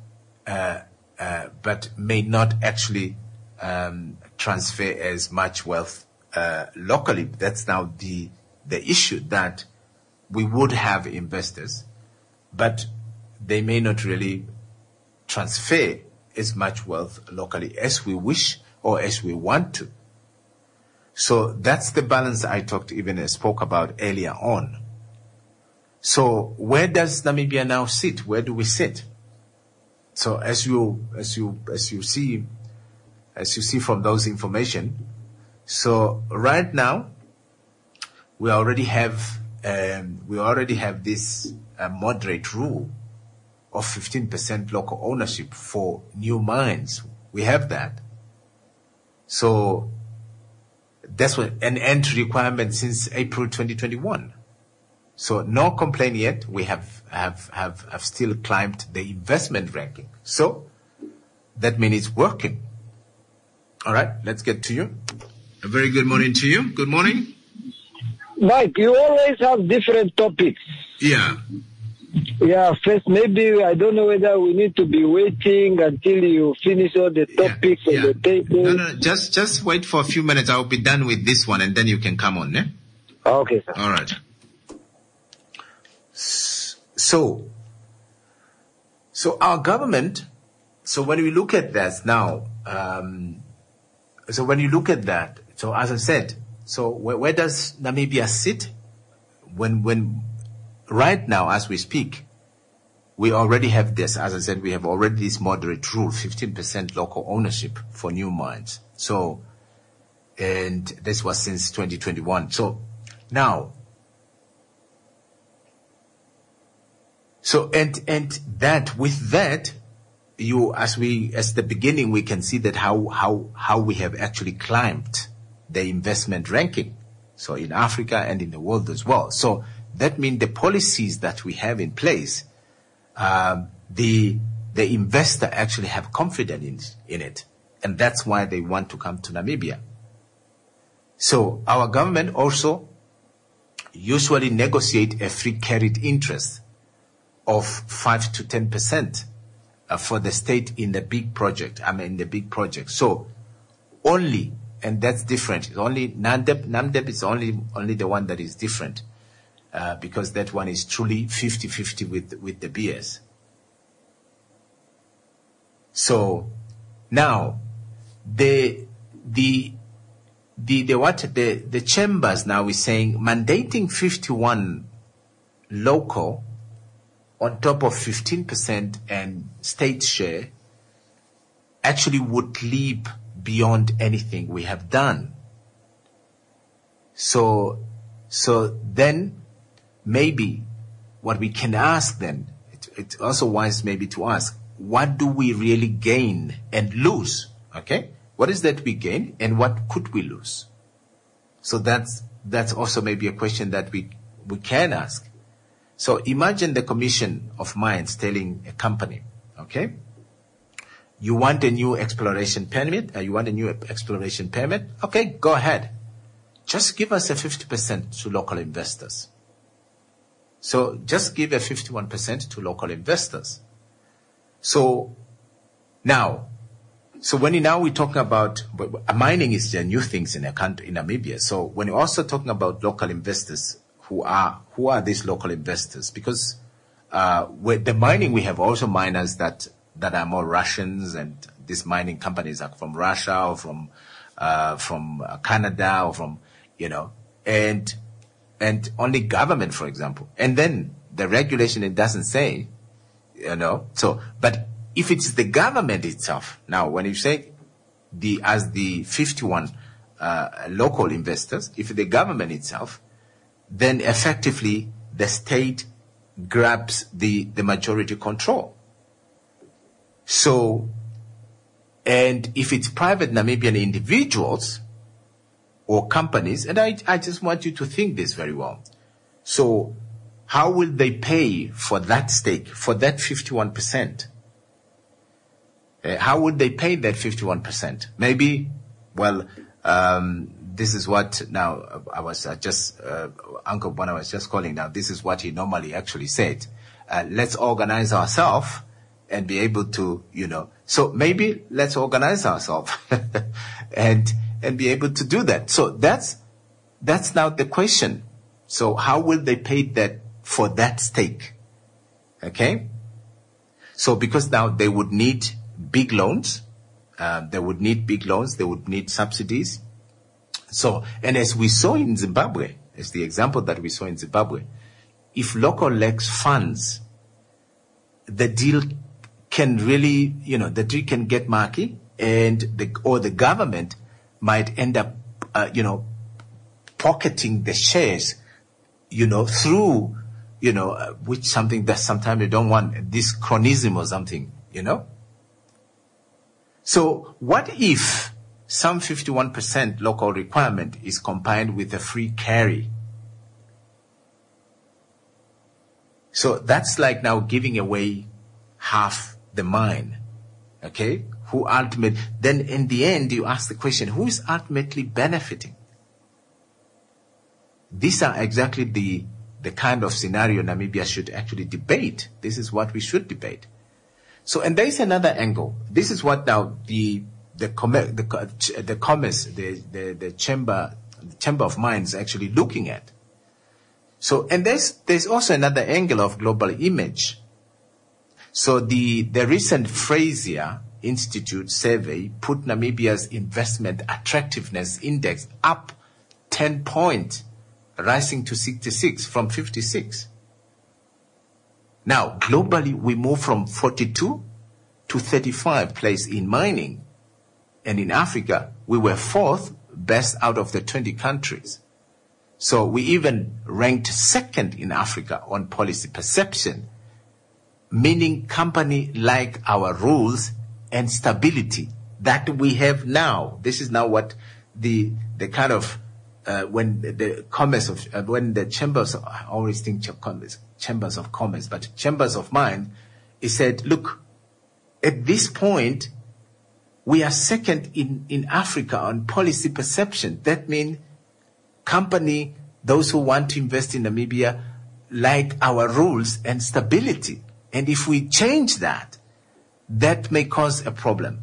not actually transfer as much wealth locally. That's now the issue, that we would have investors, but they may not really transfer as much wealth locally as we wish or as we want to. So that's the balance I spoke about earlier on. So where does Namibia now sit? Where do we sit? So as you see from those information, so right now we already have this moderate rule of 15% local ownership for new mines. We have that. So that's an entry requirement since April 2021. So no complaint yet. We have still climbed the investment ranking. So that means it's working. All right, let's get to you. A very good morning to you. Good morning. Mike, you always have different topics. Yeah. Yeah, first, maybe, I don't know whether we need to be waiting until you finish all the topics on the table. No, just wait for a few minutes. I'll be done with this one and then you can come on, eh? Okay, sir. All right. So our government, so when we look at that now, so as I said, so where does Namibia sit? When right now, as we speak, we already have this, as I said, we have already this moderate rule, 15% local ownership for new mines. So, and this was since 2021. So now, and that, with that, as the beginning, we can see that how we have actually climbed the investment ranking. So in Africa and in the world as well. So that means the policies that we have in place, the investor actually have confidence in it. And that's why they want to come to Namibia. So our government also usually negotiate a free carried interest of 5 to 10% for the state in the big project. So only, and that's different. It's only NAMDEP is only the one that is different, because that one is truly 50-50 with the BS. So now the chambers now is saying mandating 51 local on top of 15% and state share actually would leap beyond anything we have done. So then maybe what we can ask then, it's also wise maybe to ask, what do we really gain and lose? Okay? What is that we gain and what could we lose? So that's also maybe a question that we can ask. So imagine the Commission of Mines telling a company, okay, you want a new exploration permit? Okay, go ahead. Just give us a 50% to local investors. So just give a 51% to local investors. So now when we're talking about mining is the new things in a country, in Namibia. So when you're also talking about local investors, who are these local investors? Because with the mining, we have also miners that are more Russians, and these mining companies are from Russia or from Canada or from, and only government, for example. And then the regulation, it doesn't say, so, but if it's the government itself, now when you say as the 51 local investors, if the government itself, then effectively the state grabs the majority control. So, and if it's private Namibian individuals or companies, and I just want you to think this very well. So how will they pay for that stake, for that 51%? How would they pay that 51%? Maybe, this is what now I was Uncle Bona was just calling now. This is what he normally actually said. Let's organize ourselves and be able to, so maybe let's organize ourselves and be able to do that. So that's now the question. So how will they pay that for that stake? Okay. So because now they would need big loans, they would need subsidies. So, and as we saw in Zimbabwe, as the example that we saw in Zimbabwe, if local lacks funds, the deal can really, the deal can get murky, and the government might end up, pocketing the shares, through, which something that sometimes you don't want, this chronism or something, So what if some 51% local requirement is combined with a free carry? So that's like now giving away half the mine. Okay? Then in the end, you ask the question, who is ultimately benefiting? These are exactly the kind of scenario Namibia should actually debate. This is what we should debate. So, and there is another angle. This is what now the Chamber of Mines actually looking at. So, and there's also another angle of global image. So the recent Fraser Institute survey put Namibia's investment attractiveness index up 10 points, rising to 66 from 56. Now, globally, we move from 42 to 35 place in mining. And in Africa, we were 4th best out of the 20 countries. So we even ranked 2nd in Africa on policy perception, meaning company like our rules and stability that we have now. This is now what the kind of, when the chambers, I always think chambers of commerce, but chambers of mine, he said, look, at this point, we are 2nd in Africa on policy perception. That means company, those who want to invest in Namibia, like our rules and stability. And if we change that, that may cause a problem.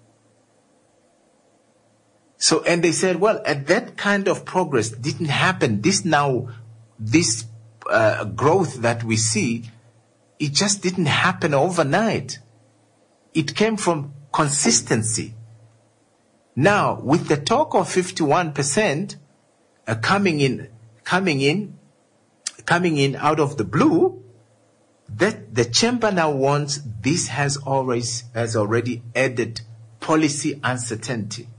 So, and they said, well, that kind of progress didn't happen. This growth that we see, it just didn't happen overnight. It came from consistency. Now, with the talk of 51% coming in out of the blue, that the chamber now wants, this has already added policy uncertainty.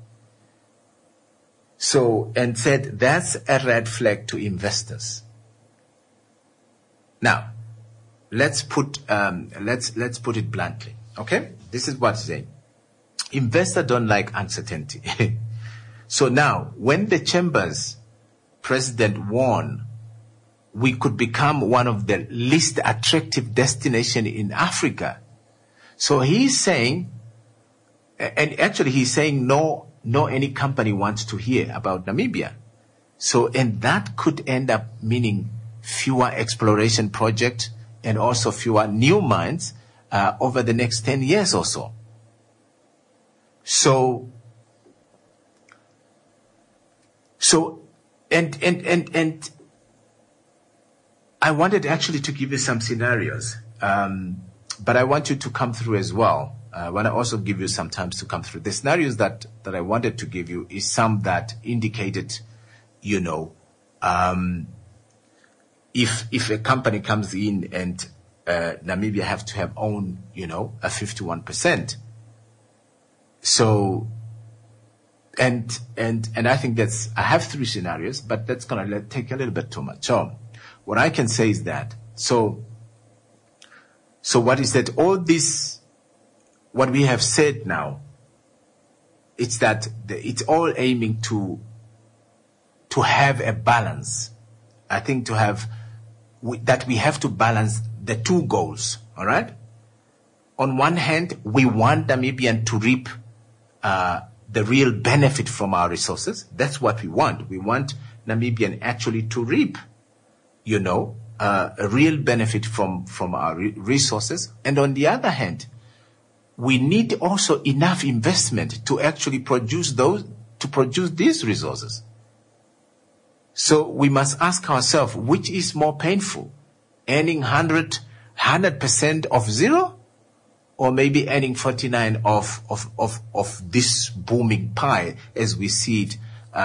So, and said that's a red flag to investors. Now, let's put it bluntly. Okay, this is what he's saying. Investors don't like uncertainty. So now, when the Chamber's president warned we could become one of the least attractive destinations in Africa, so he's saying, and actually he's saying no any company wants to hear about Namibia. So, and that could end up meaning fewer exploration projects and also fewer new mines over the next 10 years or so. So, and I wanted actually to give you some scenarios, but I want you to come through as well. I want to also give you some time to come through. The scenarios that I wanted to give you is some that indicated, if a company comes in and Namibia have to have own, a 51%. So, and I think I have 3 scenarios, but that's going to take a little bit too much. So what I can say is that, so what is that? All this, what we have said now, it's that it's all aiming to have a balance. I think that we have to balance the 2 goals. All right. On one hand, we want Namibian to reap the real benefit from our resources. That's what we want. We want Namibian actually to reap, a real benefit from our resources. And on the other hand, we need also enough investment to actually produce these resources. So we must ask ourselves, which is more painful? Earning 100% of zero? Or maybe earning 49 of this booming pie as we see it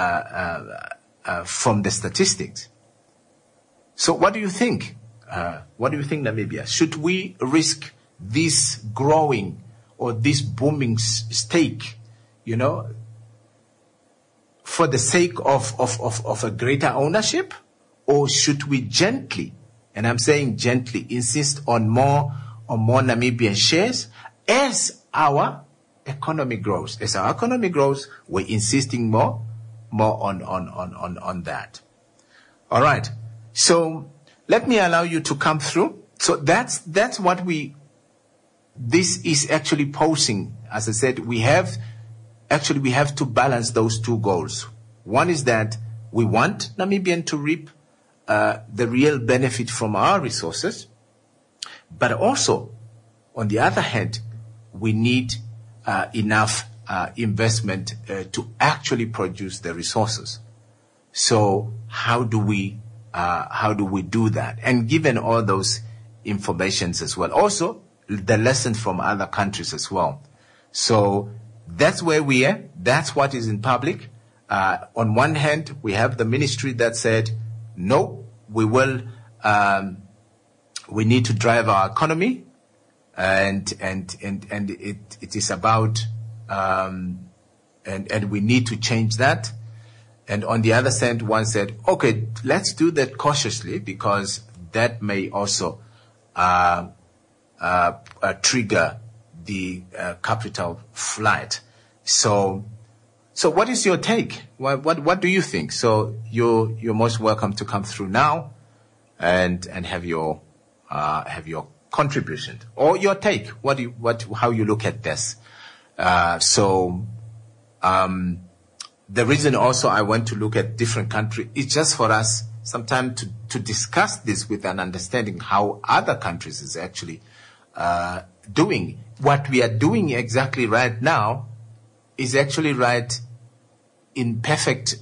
from the statistics. So what do you think? What do you think, Namibia? Should we risk this growing or this booming stake, for the sake of a greater ownership? Or should we gently, and I'm saying gently, insist on more Namibian shares as our economy grows? As our economy grows, we're insisting more on that. All right. So let me allow you to come through. So that's what this is actually posing. As I said, we have to balance those 2 goals. One is that we want Namibian to reap the real benefit from our resources. But also, on the other hand, we need enough investment to actually produce the resources. So how do we do that? And given all those informations as well, also the lessons from other countries as well. So that's where we are. That's what is in public. On one hand, we have the ministry that said, no, we will. We need to drive our economy, and it is about, and we need to change that. And on the other side, one said, okay, let's do that cautiously because that may also trigger the capital flight. So what is your take? What do you think? So you're most welcome to come through now, and have your contribution or your take. How you look at this? The reason also I want to look at different countries is just for us sometime to discuss this with an understanding how other countries is actually doing. What we are doing exactly right now is actually right in perfect,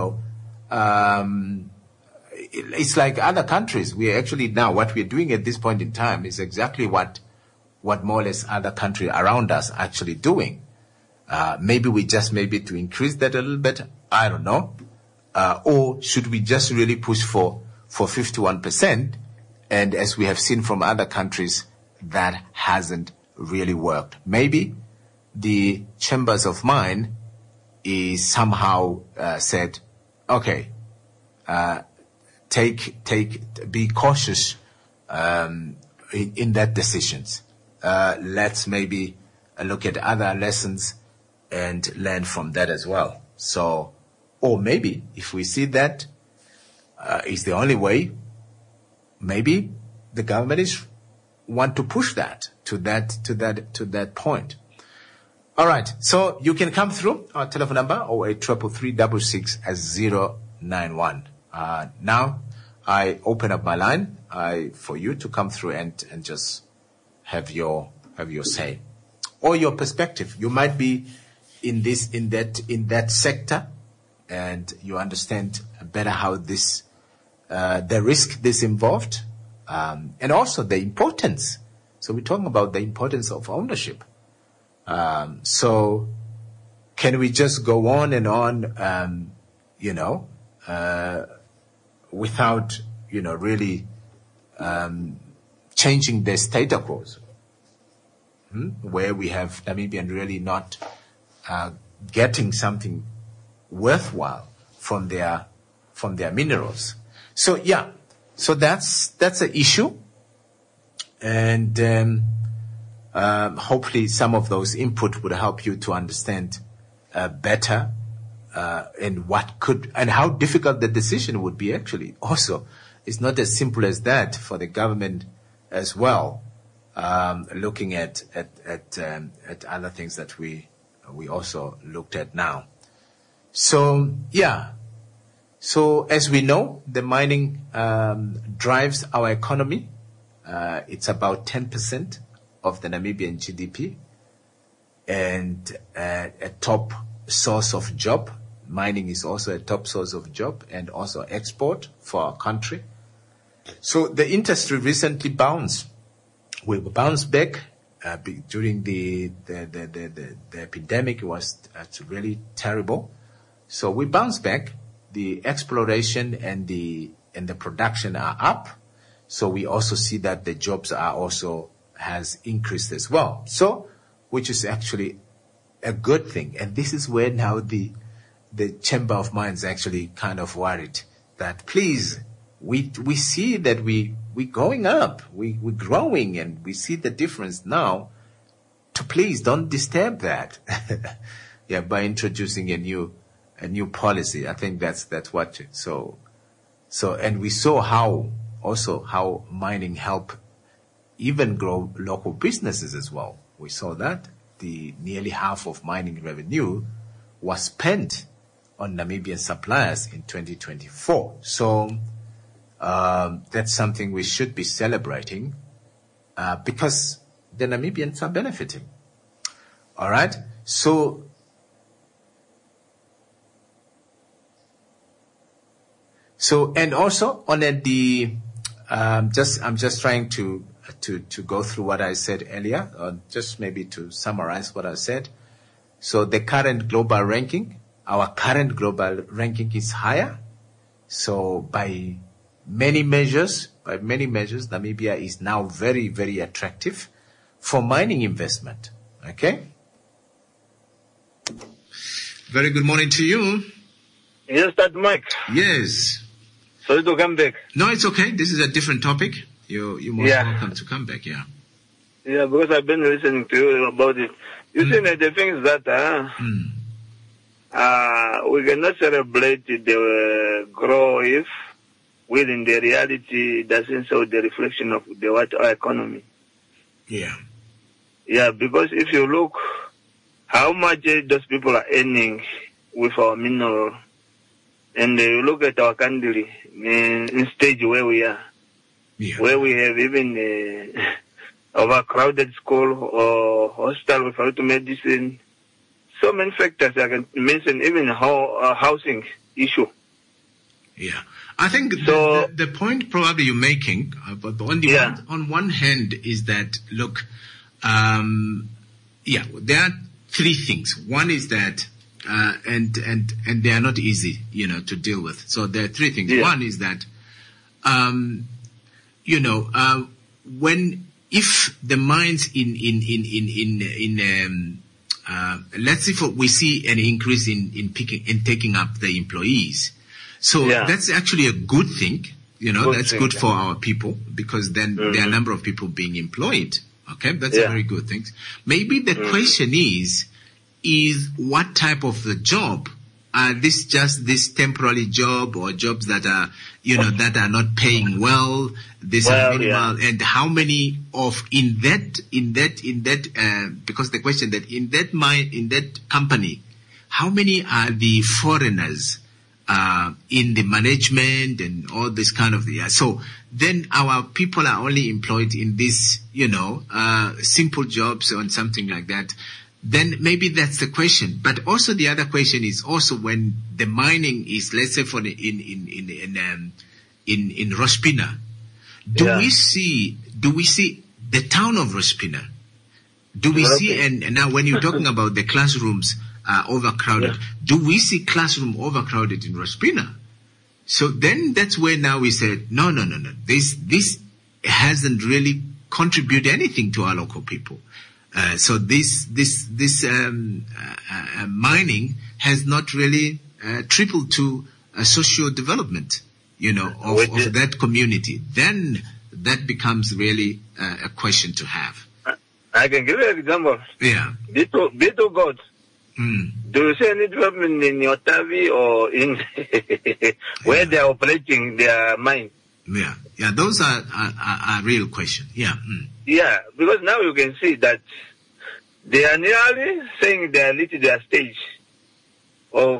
it's like other countries. We are actually now, what we're doing at this point in time is exactly what more or less other countries around us are actually doing. Maybe to increase that a little bit. I don't know. Or should we just really push for 51%? And as we have seen from other countries, that hasn't really worked. Maybe the chambers of mine is somehow said, okay, be cautious in that decisions. Let's maybe look at other lessons and learn from that as well. So, or maybe if we see that is the only way, maybe the government want to push that to that point. All right. So you can come through our telephone number 0833666091. Now I open up my line for you to come through and just have your say or your perspective. You might be in that sector, and you understand better how this the risk this involved, and also the importance. So we're talking about the importance of ownership. So can we just go on and on, without, really changing the status quo, where we have Namibian really not getting something worthwhile from their minerals. So yeah, so that's an issue, and hopefully some of those input would help you to understand better and what could and how difficult the decision would be. Actually, also, it's not as simple as that for the government as well. Looking at other things that we also looked at now. So yeah. So as we know, the mining drives our economy. It's about 10% of the Namibian GDP, and a top source of job. Mining is also a top source of job and also export for our country. So the industry recently bounced. We bounced back during the epidemic. It was really terrible. So we bounced back. The exploration and the production are up. So we also see that the jobs are also has increased as well. So, which is actually a good thing. And this is where now the Chamber of Mines actually kind of worried that please, we see that we going up, we're growing, and we see the difference now. To please don't disturb that. Yeah, by introducing a new policy. I think that's what. So, and we saw how mining help even grow local businesses as well. We saw that nearly half of mining revenue was spent on Namibian suppliers in 2024. So that's something we should be celebrating because the Namibians are benefiting. All right. So and also on I'm just trying to go through what I said earlier, or just maybe to summarize what I said. So the current global ranking, our current global ranking is higher. So by many measures, Namibia is now very, very attractive for mining investment. Okay. Very good morning to you. Yes, that Mike. Yes. Sorry to come back. No, it's okay. This is a different topic. You're most welcome to come back, yeah. Yeah, because I've been listening to you about it. You see, the things that we cannot celebrate the growth if within the reality doesn't show the reflection of our economy. Yeah. Yeah, because if you look how much those people are earning with our mineral, and you look at our country in stage where we are, where we have even overcrowded school or hospital without medicine, so many factors I can mention, even housing issue. Yeah, I think the point probably you're making, but on one hand is that look, there are three things. One is that. And they are not easy, to deal with. So there are three things. Yeah. One is that, if the mines in let's see we see an increase in taking up the employees. So that's actually a good thing. That's good for our people, because then there are a number of people being employed. Okay, that's a very good thing. Maybe the question is what type of the job? This just this temporary job, or jobs that are, that are not paying well? This are minimal, and how many of in that because the question that in that company, how many are the foreigners in the management and all this kind of so then our people are only employed in this, simple jobs or something like that. Then maybe that's the question. But also the other question is also when the mining is, let's say in Rospina, do we see the town of Rospina? Do we see, and now when you're talking about the classrooms overcrowded, do we see classroom overcrowded in Rospina? So then that's where now we said, no. This hasn't really contributed anything to our local people. So this mining has not really tripled to social development, of that community. Then that becomes really a question to have. I can give you an example. Yeah. Beto God. Do you see any development in Otavi or in where they are operating their mine? Yeah, those are a real question. Yeah. Yeah, because now you can see that they are nearly saying they are reaching their stage of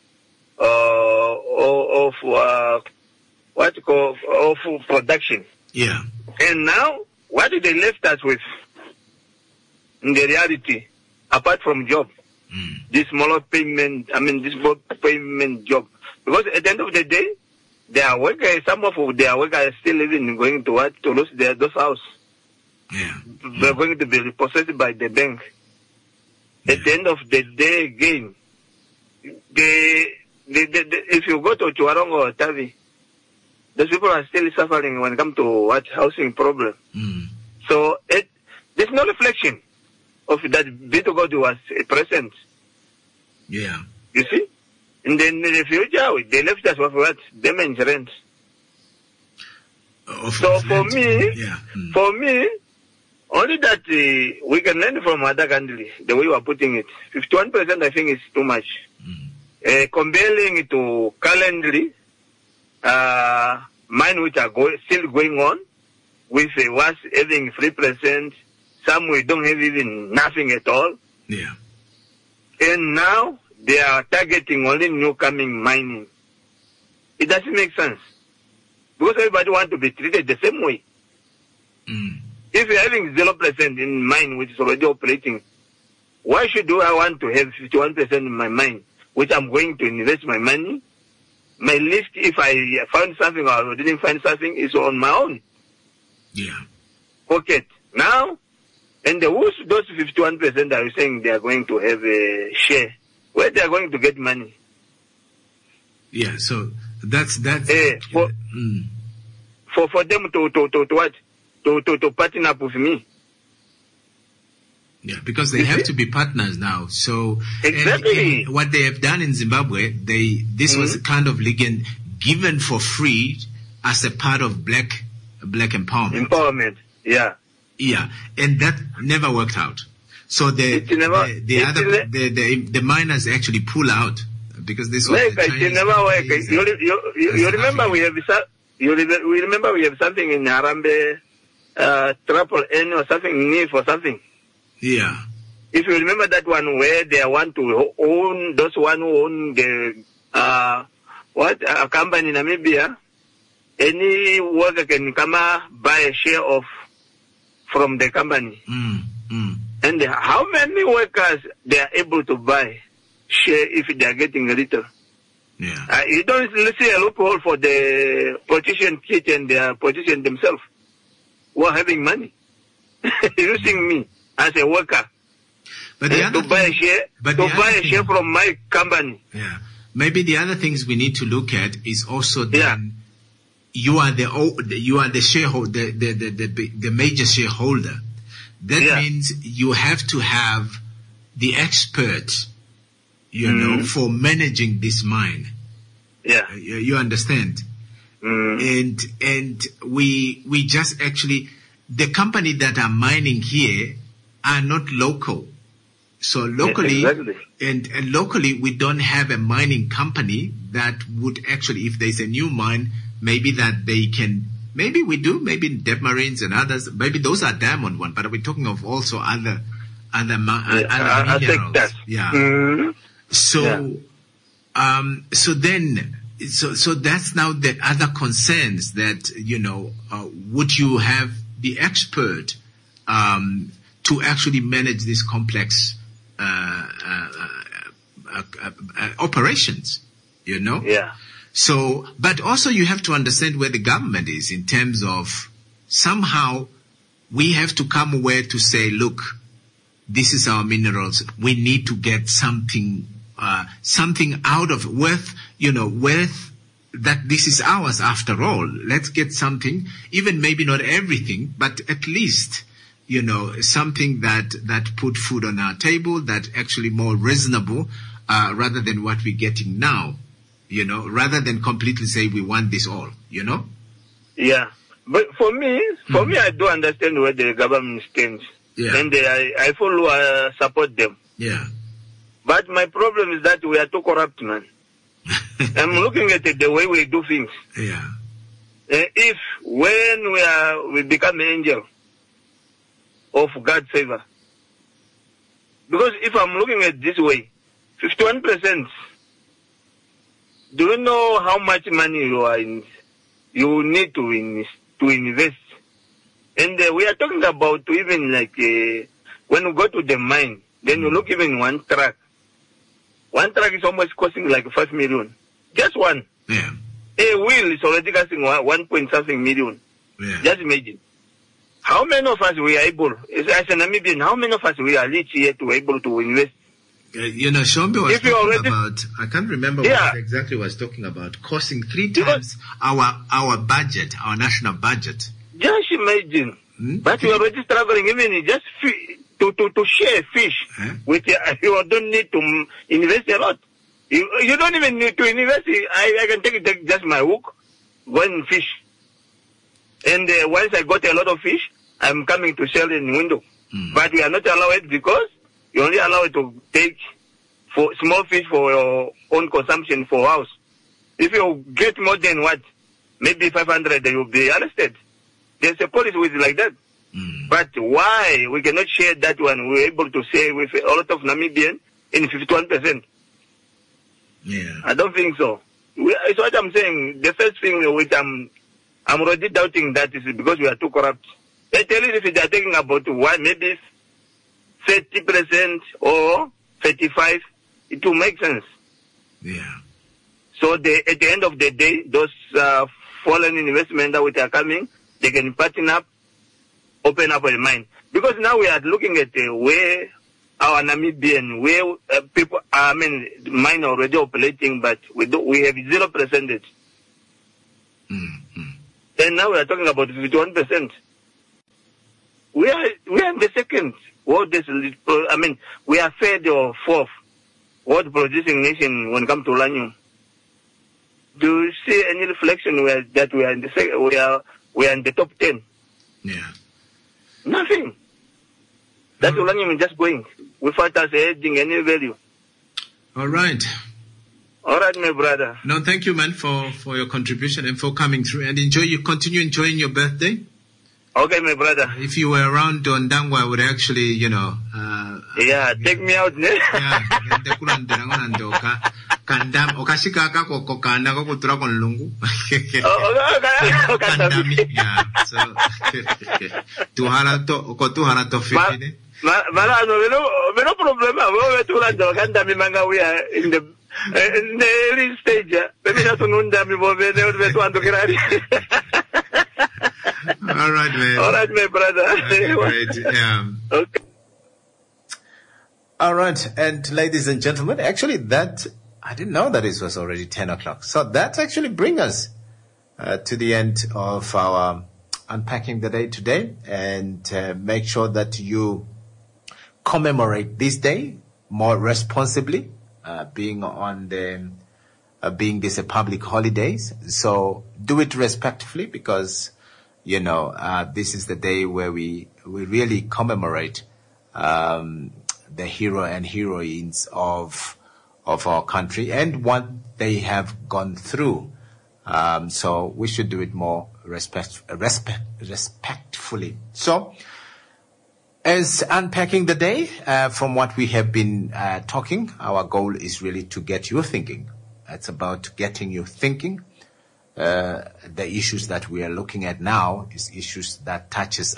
production. Yeah. And now, what did they left us with? In the reality, apart from job, this smaller payment, this small payment job, because at the end of the day, their workers, some of their workers are still living, going to lose those house. Yeah. They're going to be repossessed by the bank. At the end of the day, again, if you go to Chuarongo or Tavi, those people are still suffering when it comes to housing problem. So there's no reflection of that Beto God was present. Yeah. You see? And then in the future, they left us with what? Damage rent. So for me, only that we can learn from other countries, the way you are putting it. 51% I think is too much. Comparing it to currently, mine which are still going on, with was having 3%, some we don't have even nothing at all. Yeah. And now they are targeting only new coming mining. It doesn't make sense. Because everybody wants to be treated the same way. If you're having 0% in mine which is already operating, why should I want to have 51% in my mine, which I'm going to invest my money? My list, if I found something or didn't find something, is on my own. Yeah. Pocket. Now, and those 51% are saying they are going to have a share. Where they are going to get money? Yeah, so that's for them to what? To partner up with me. Yeah, because they have to be partners now. So exactly and what they have done in Zimbabwe, this was a kind of legend given for free as a part of black empowerment. Empowerment, yeah. Yeah, and that never worked out. So the miners actually pull out because this was it never worked. You remember we have something in Harambe, Triple N or something, NIF or something. Yeah. If you remember that one where they want to own those one who own the a company in Namibia, any worker can come buy a share from the company. And how many workers they are able to buy share if they are getting a little? Yeah. You don't see a loophole for the politician kit and the politician themselves who are having money using me as a worker. But to buy a share from my company. Yeah. Maybe the other things we need to look at is also then you are the shareholder, the major shareholder. That means you have to have the expert, for managing this mine. Yeah. You understand? And we just actually, the company that are mining here are not local. So locally, and locally, we don't have a mining company that would actually, if there's a new mine, maybe that they can, maybe we do, maybe Debmarines and others, maybe those are diamond one, but we're talking of also other minerals. Yeah. So, so that's now the other concerns that, would you have the expert, to actually manage these complex, operations, Yeah. So, but also you have to understand where the government is in terms of somehow we have to come aware to say, look, this is our minerals. We need to get something out of worth that this is ours after all. Let's get something, even maybe not everything, but at least, something that put food on our table, that actually more reasonable, rather than what we're getting now, rather than completely say we want this all, Yeah. But for me, I do understand where the government stands. Yeah. And I fully support them. Yeah. But my problem is that we are too corrupt, man. I'm looking at the way we do things. Yeah. If when we become an angel of God's favor, because if I'm looking at this way, 51%. Do you know how much money you need to invest? And we are talking about even like when we go to the mine, then you look even one truck. One truck is almost costing like 5 million. Just one. Yeah. A wheel is already costing 1 point something million. Yeah. Just imagine. How many of us we are able, as a Namibian, how many of us we are rich here to able to invest? Shombe was talking about, I can't remember what exactly was talking about, costing 3 times our budget, our national budget. Just imagine. But you are already struggling even just to share fish with you don't need to invest a lot. You don't even need to invest. I can take just my hook, go and fish. And once I got a lot of fish, I'm coming to sell in window. But we are not allowed because you only allow it to take for small fish for your own consumption for house. If you get more than maybe 500, you'll be arrested. There's a policy with like that. But why we cannot share that one? We're able to share with a lot of Namibian in 51%. Yeah. I don't think so. It's what I'm saying. The first thing which I'm already doubting that is because we are too corrupt. I tell you, if they are talking about maybe 30% or 35%, it will make sense. Yeah. So at the end of the day, those foreign investment that are coming, they can partner up, open up a mine. Because now we are looking at where our Namibian, where people, mine already operating, but we have 0%. And now we are talking about 51%. We are in the second world. We are third or fourth world producing nation when it comes to uranium. Do you see any reflection that we are in the second? We are in the top 10. Yeah. Nothing. That uranium is just going without us adding any value. All right. All right, my brother. No, thank you, man, for your contribution and for coming through. And continue enjoying your birthday. Okay, my brother. If you were around on Dangwa, I would actually, take me out, ne? Kandam, okashika kako kanda kako tura kon lungu. Kandami. Yeah. So, tuhara to fitine. Mala no problema. We tura kandami manga we are in the early stage. Maybe not ununda mi bove ne tu ando kirari. All right, man. All right, my brother. Okay, great. Yeah. Okay. All right, and ladies and gentlemen, actually I didn't know that it was already 10 o'clock. So that actually brings us to the end of our Unpacking the Day today. And make sure that you commemorate this day more responsibly, being this a public holidays. So do it respectfully, because, this is the day where we really commemorate, the hero and heroines of our country and what they have gone through. So we should do it more respectfully. So, as unpacking the day, from what we have been talking, our goal is really to get you thinking. It's about getting you thinking. The issues that we are looking at now is issues that touches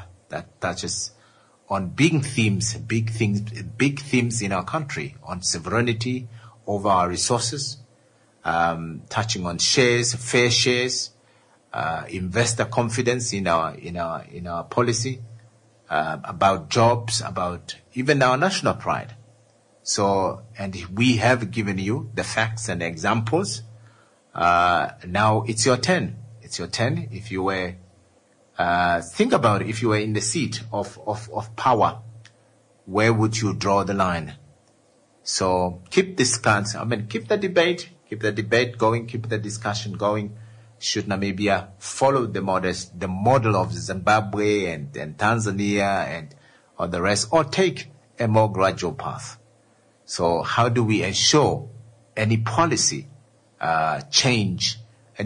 on big themes in our country, on sovereignty over our resources, touching on fair shares, investor confidence in our policy, about jobs, about even our national pride. So, and we have given you the facts and examples. Now it's your turn. It's your turn. If you were, think about it. If you were in the seat of power, where would you draw the line? So keep the debate going, keep the discussion going. Should Namibia follow the model of Zimbabwe and Tanzania and all the rest, or take a more gradual path? So how do we ensure any policy change,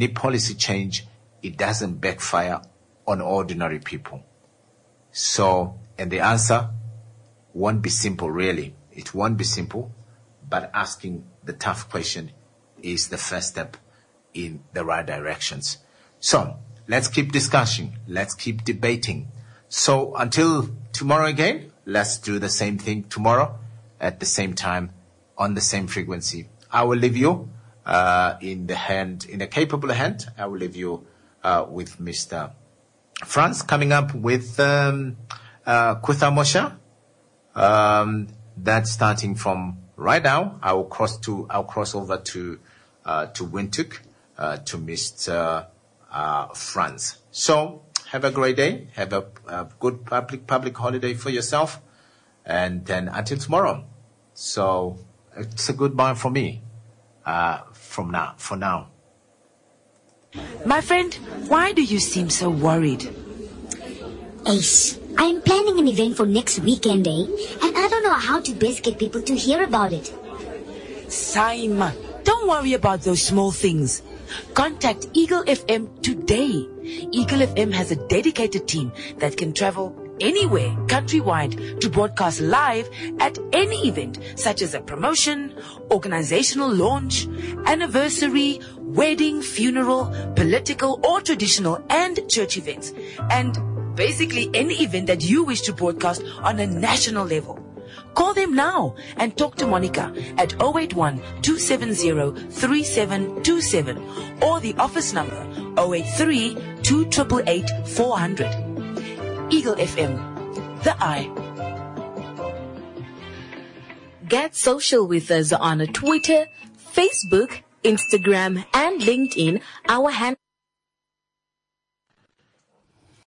it doesn't backfire on ordinary people? So, and the answer won't be simple, really. It won't be simple, but asking the tough question is the first step in the right directions. So, let's keep discussing. Let's keep debating. So, until tomorrow again, let's do the same thing tomorrow at the same time on the same frequency. I will leave you in a capable hand. I will leave you with Mr. Franz coming up with Kuthamosha. That's starting from right now. I'll cross over to Windhoek, to Mr. Franz. So have a great day. Have a good public holiday for yourself. And then until tomorrow. So it's a goodbye for me. For now. My friend, why do you seem so worried? Ace, I'm planning an event for next weekend, and I don't know how to best get people to hear about it. Saima, don't worry about those small things. Contact Eagle FM today. Eagle FM has a dedicated team that can travel anywhere countrywide to broadcast live at any event, such as a promotion, organizational launch, anniversary, wedding, funeral, political or traditional and church events, and basically any event that you wish to broadcast on a national level. Call them now and talk to Monica at 081-270-3727 or the office number 083-2888-400. Eagle FM, the eye. Get social with us on Twitter, Facebook, Instagram, and LinkedIn. Our handle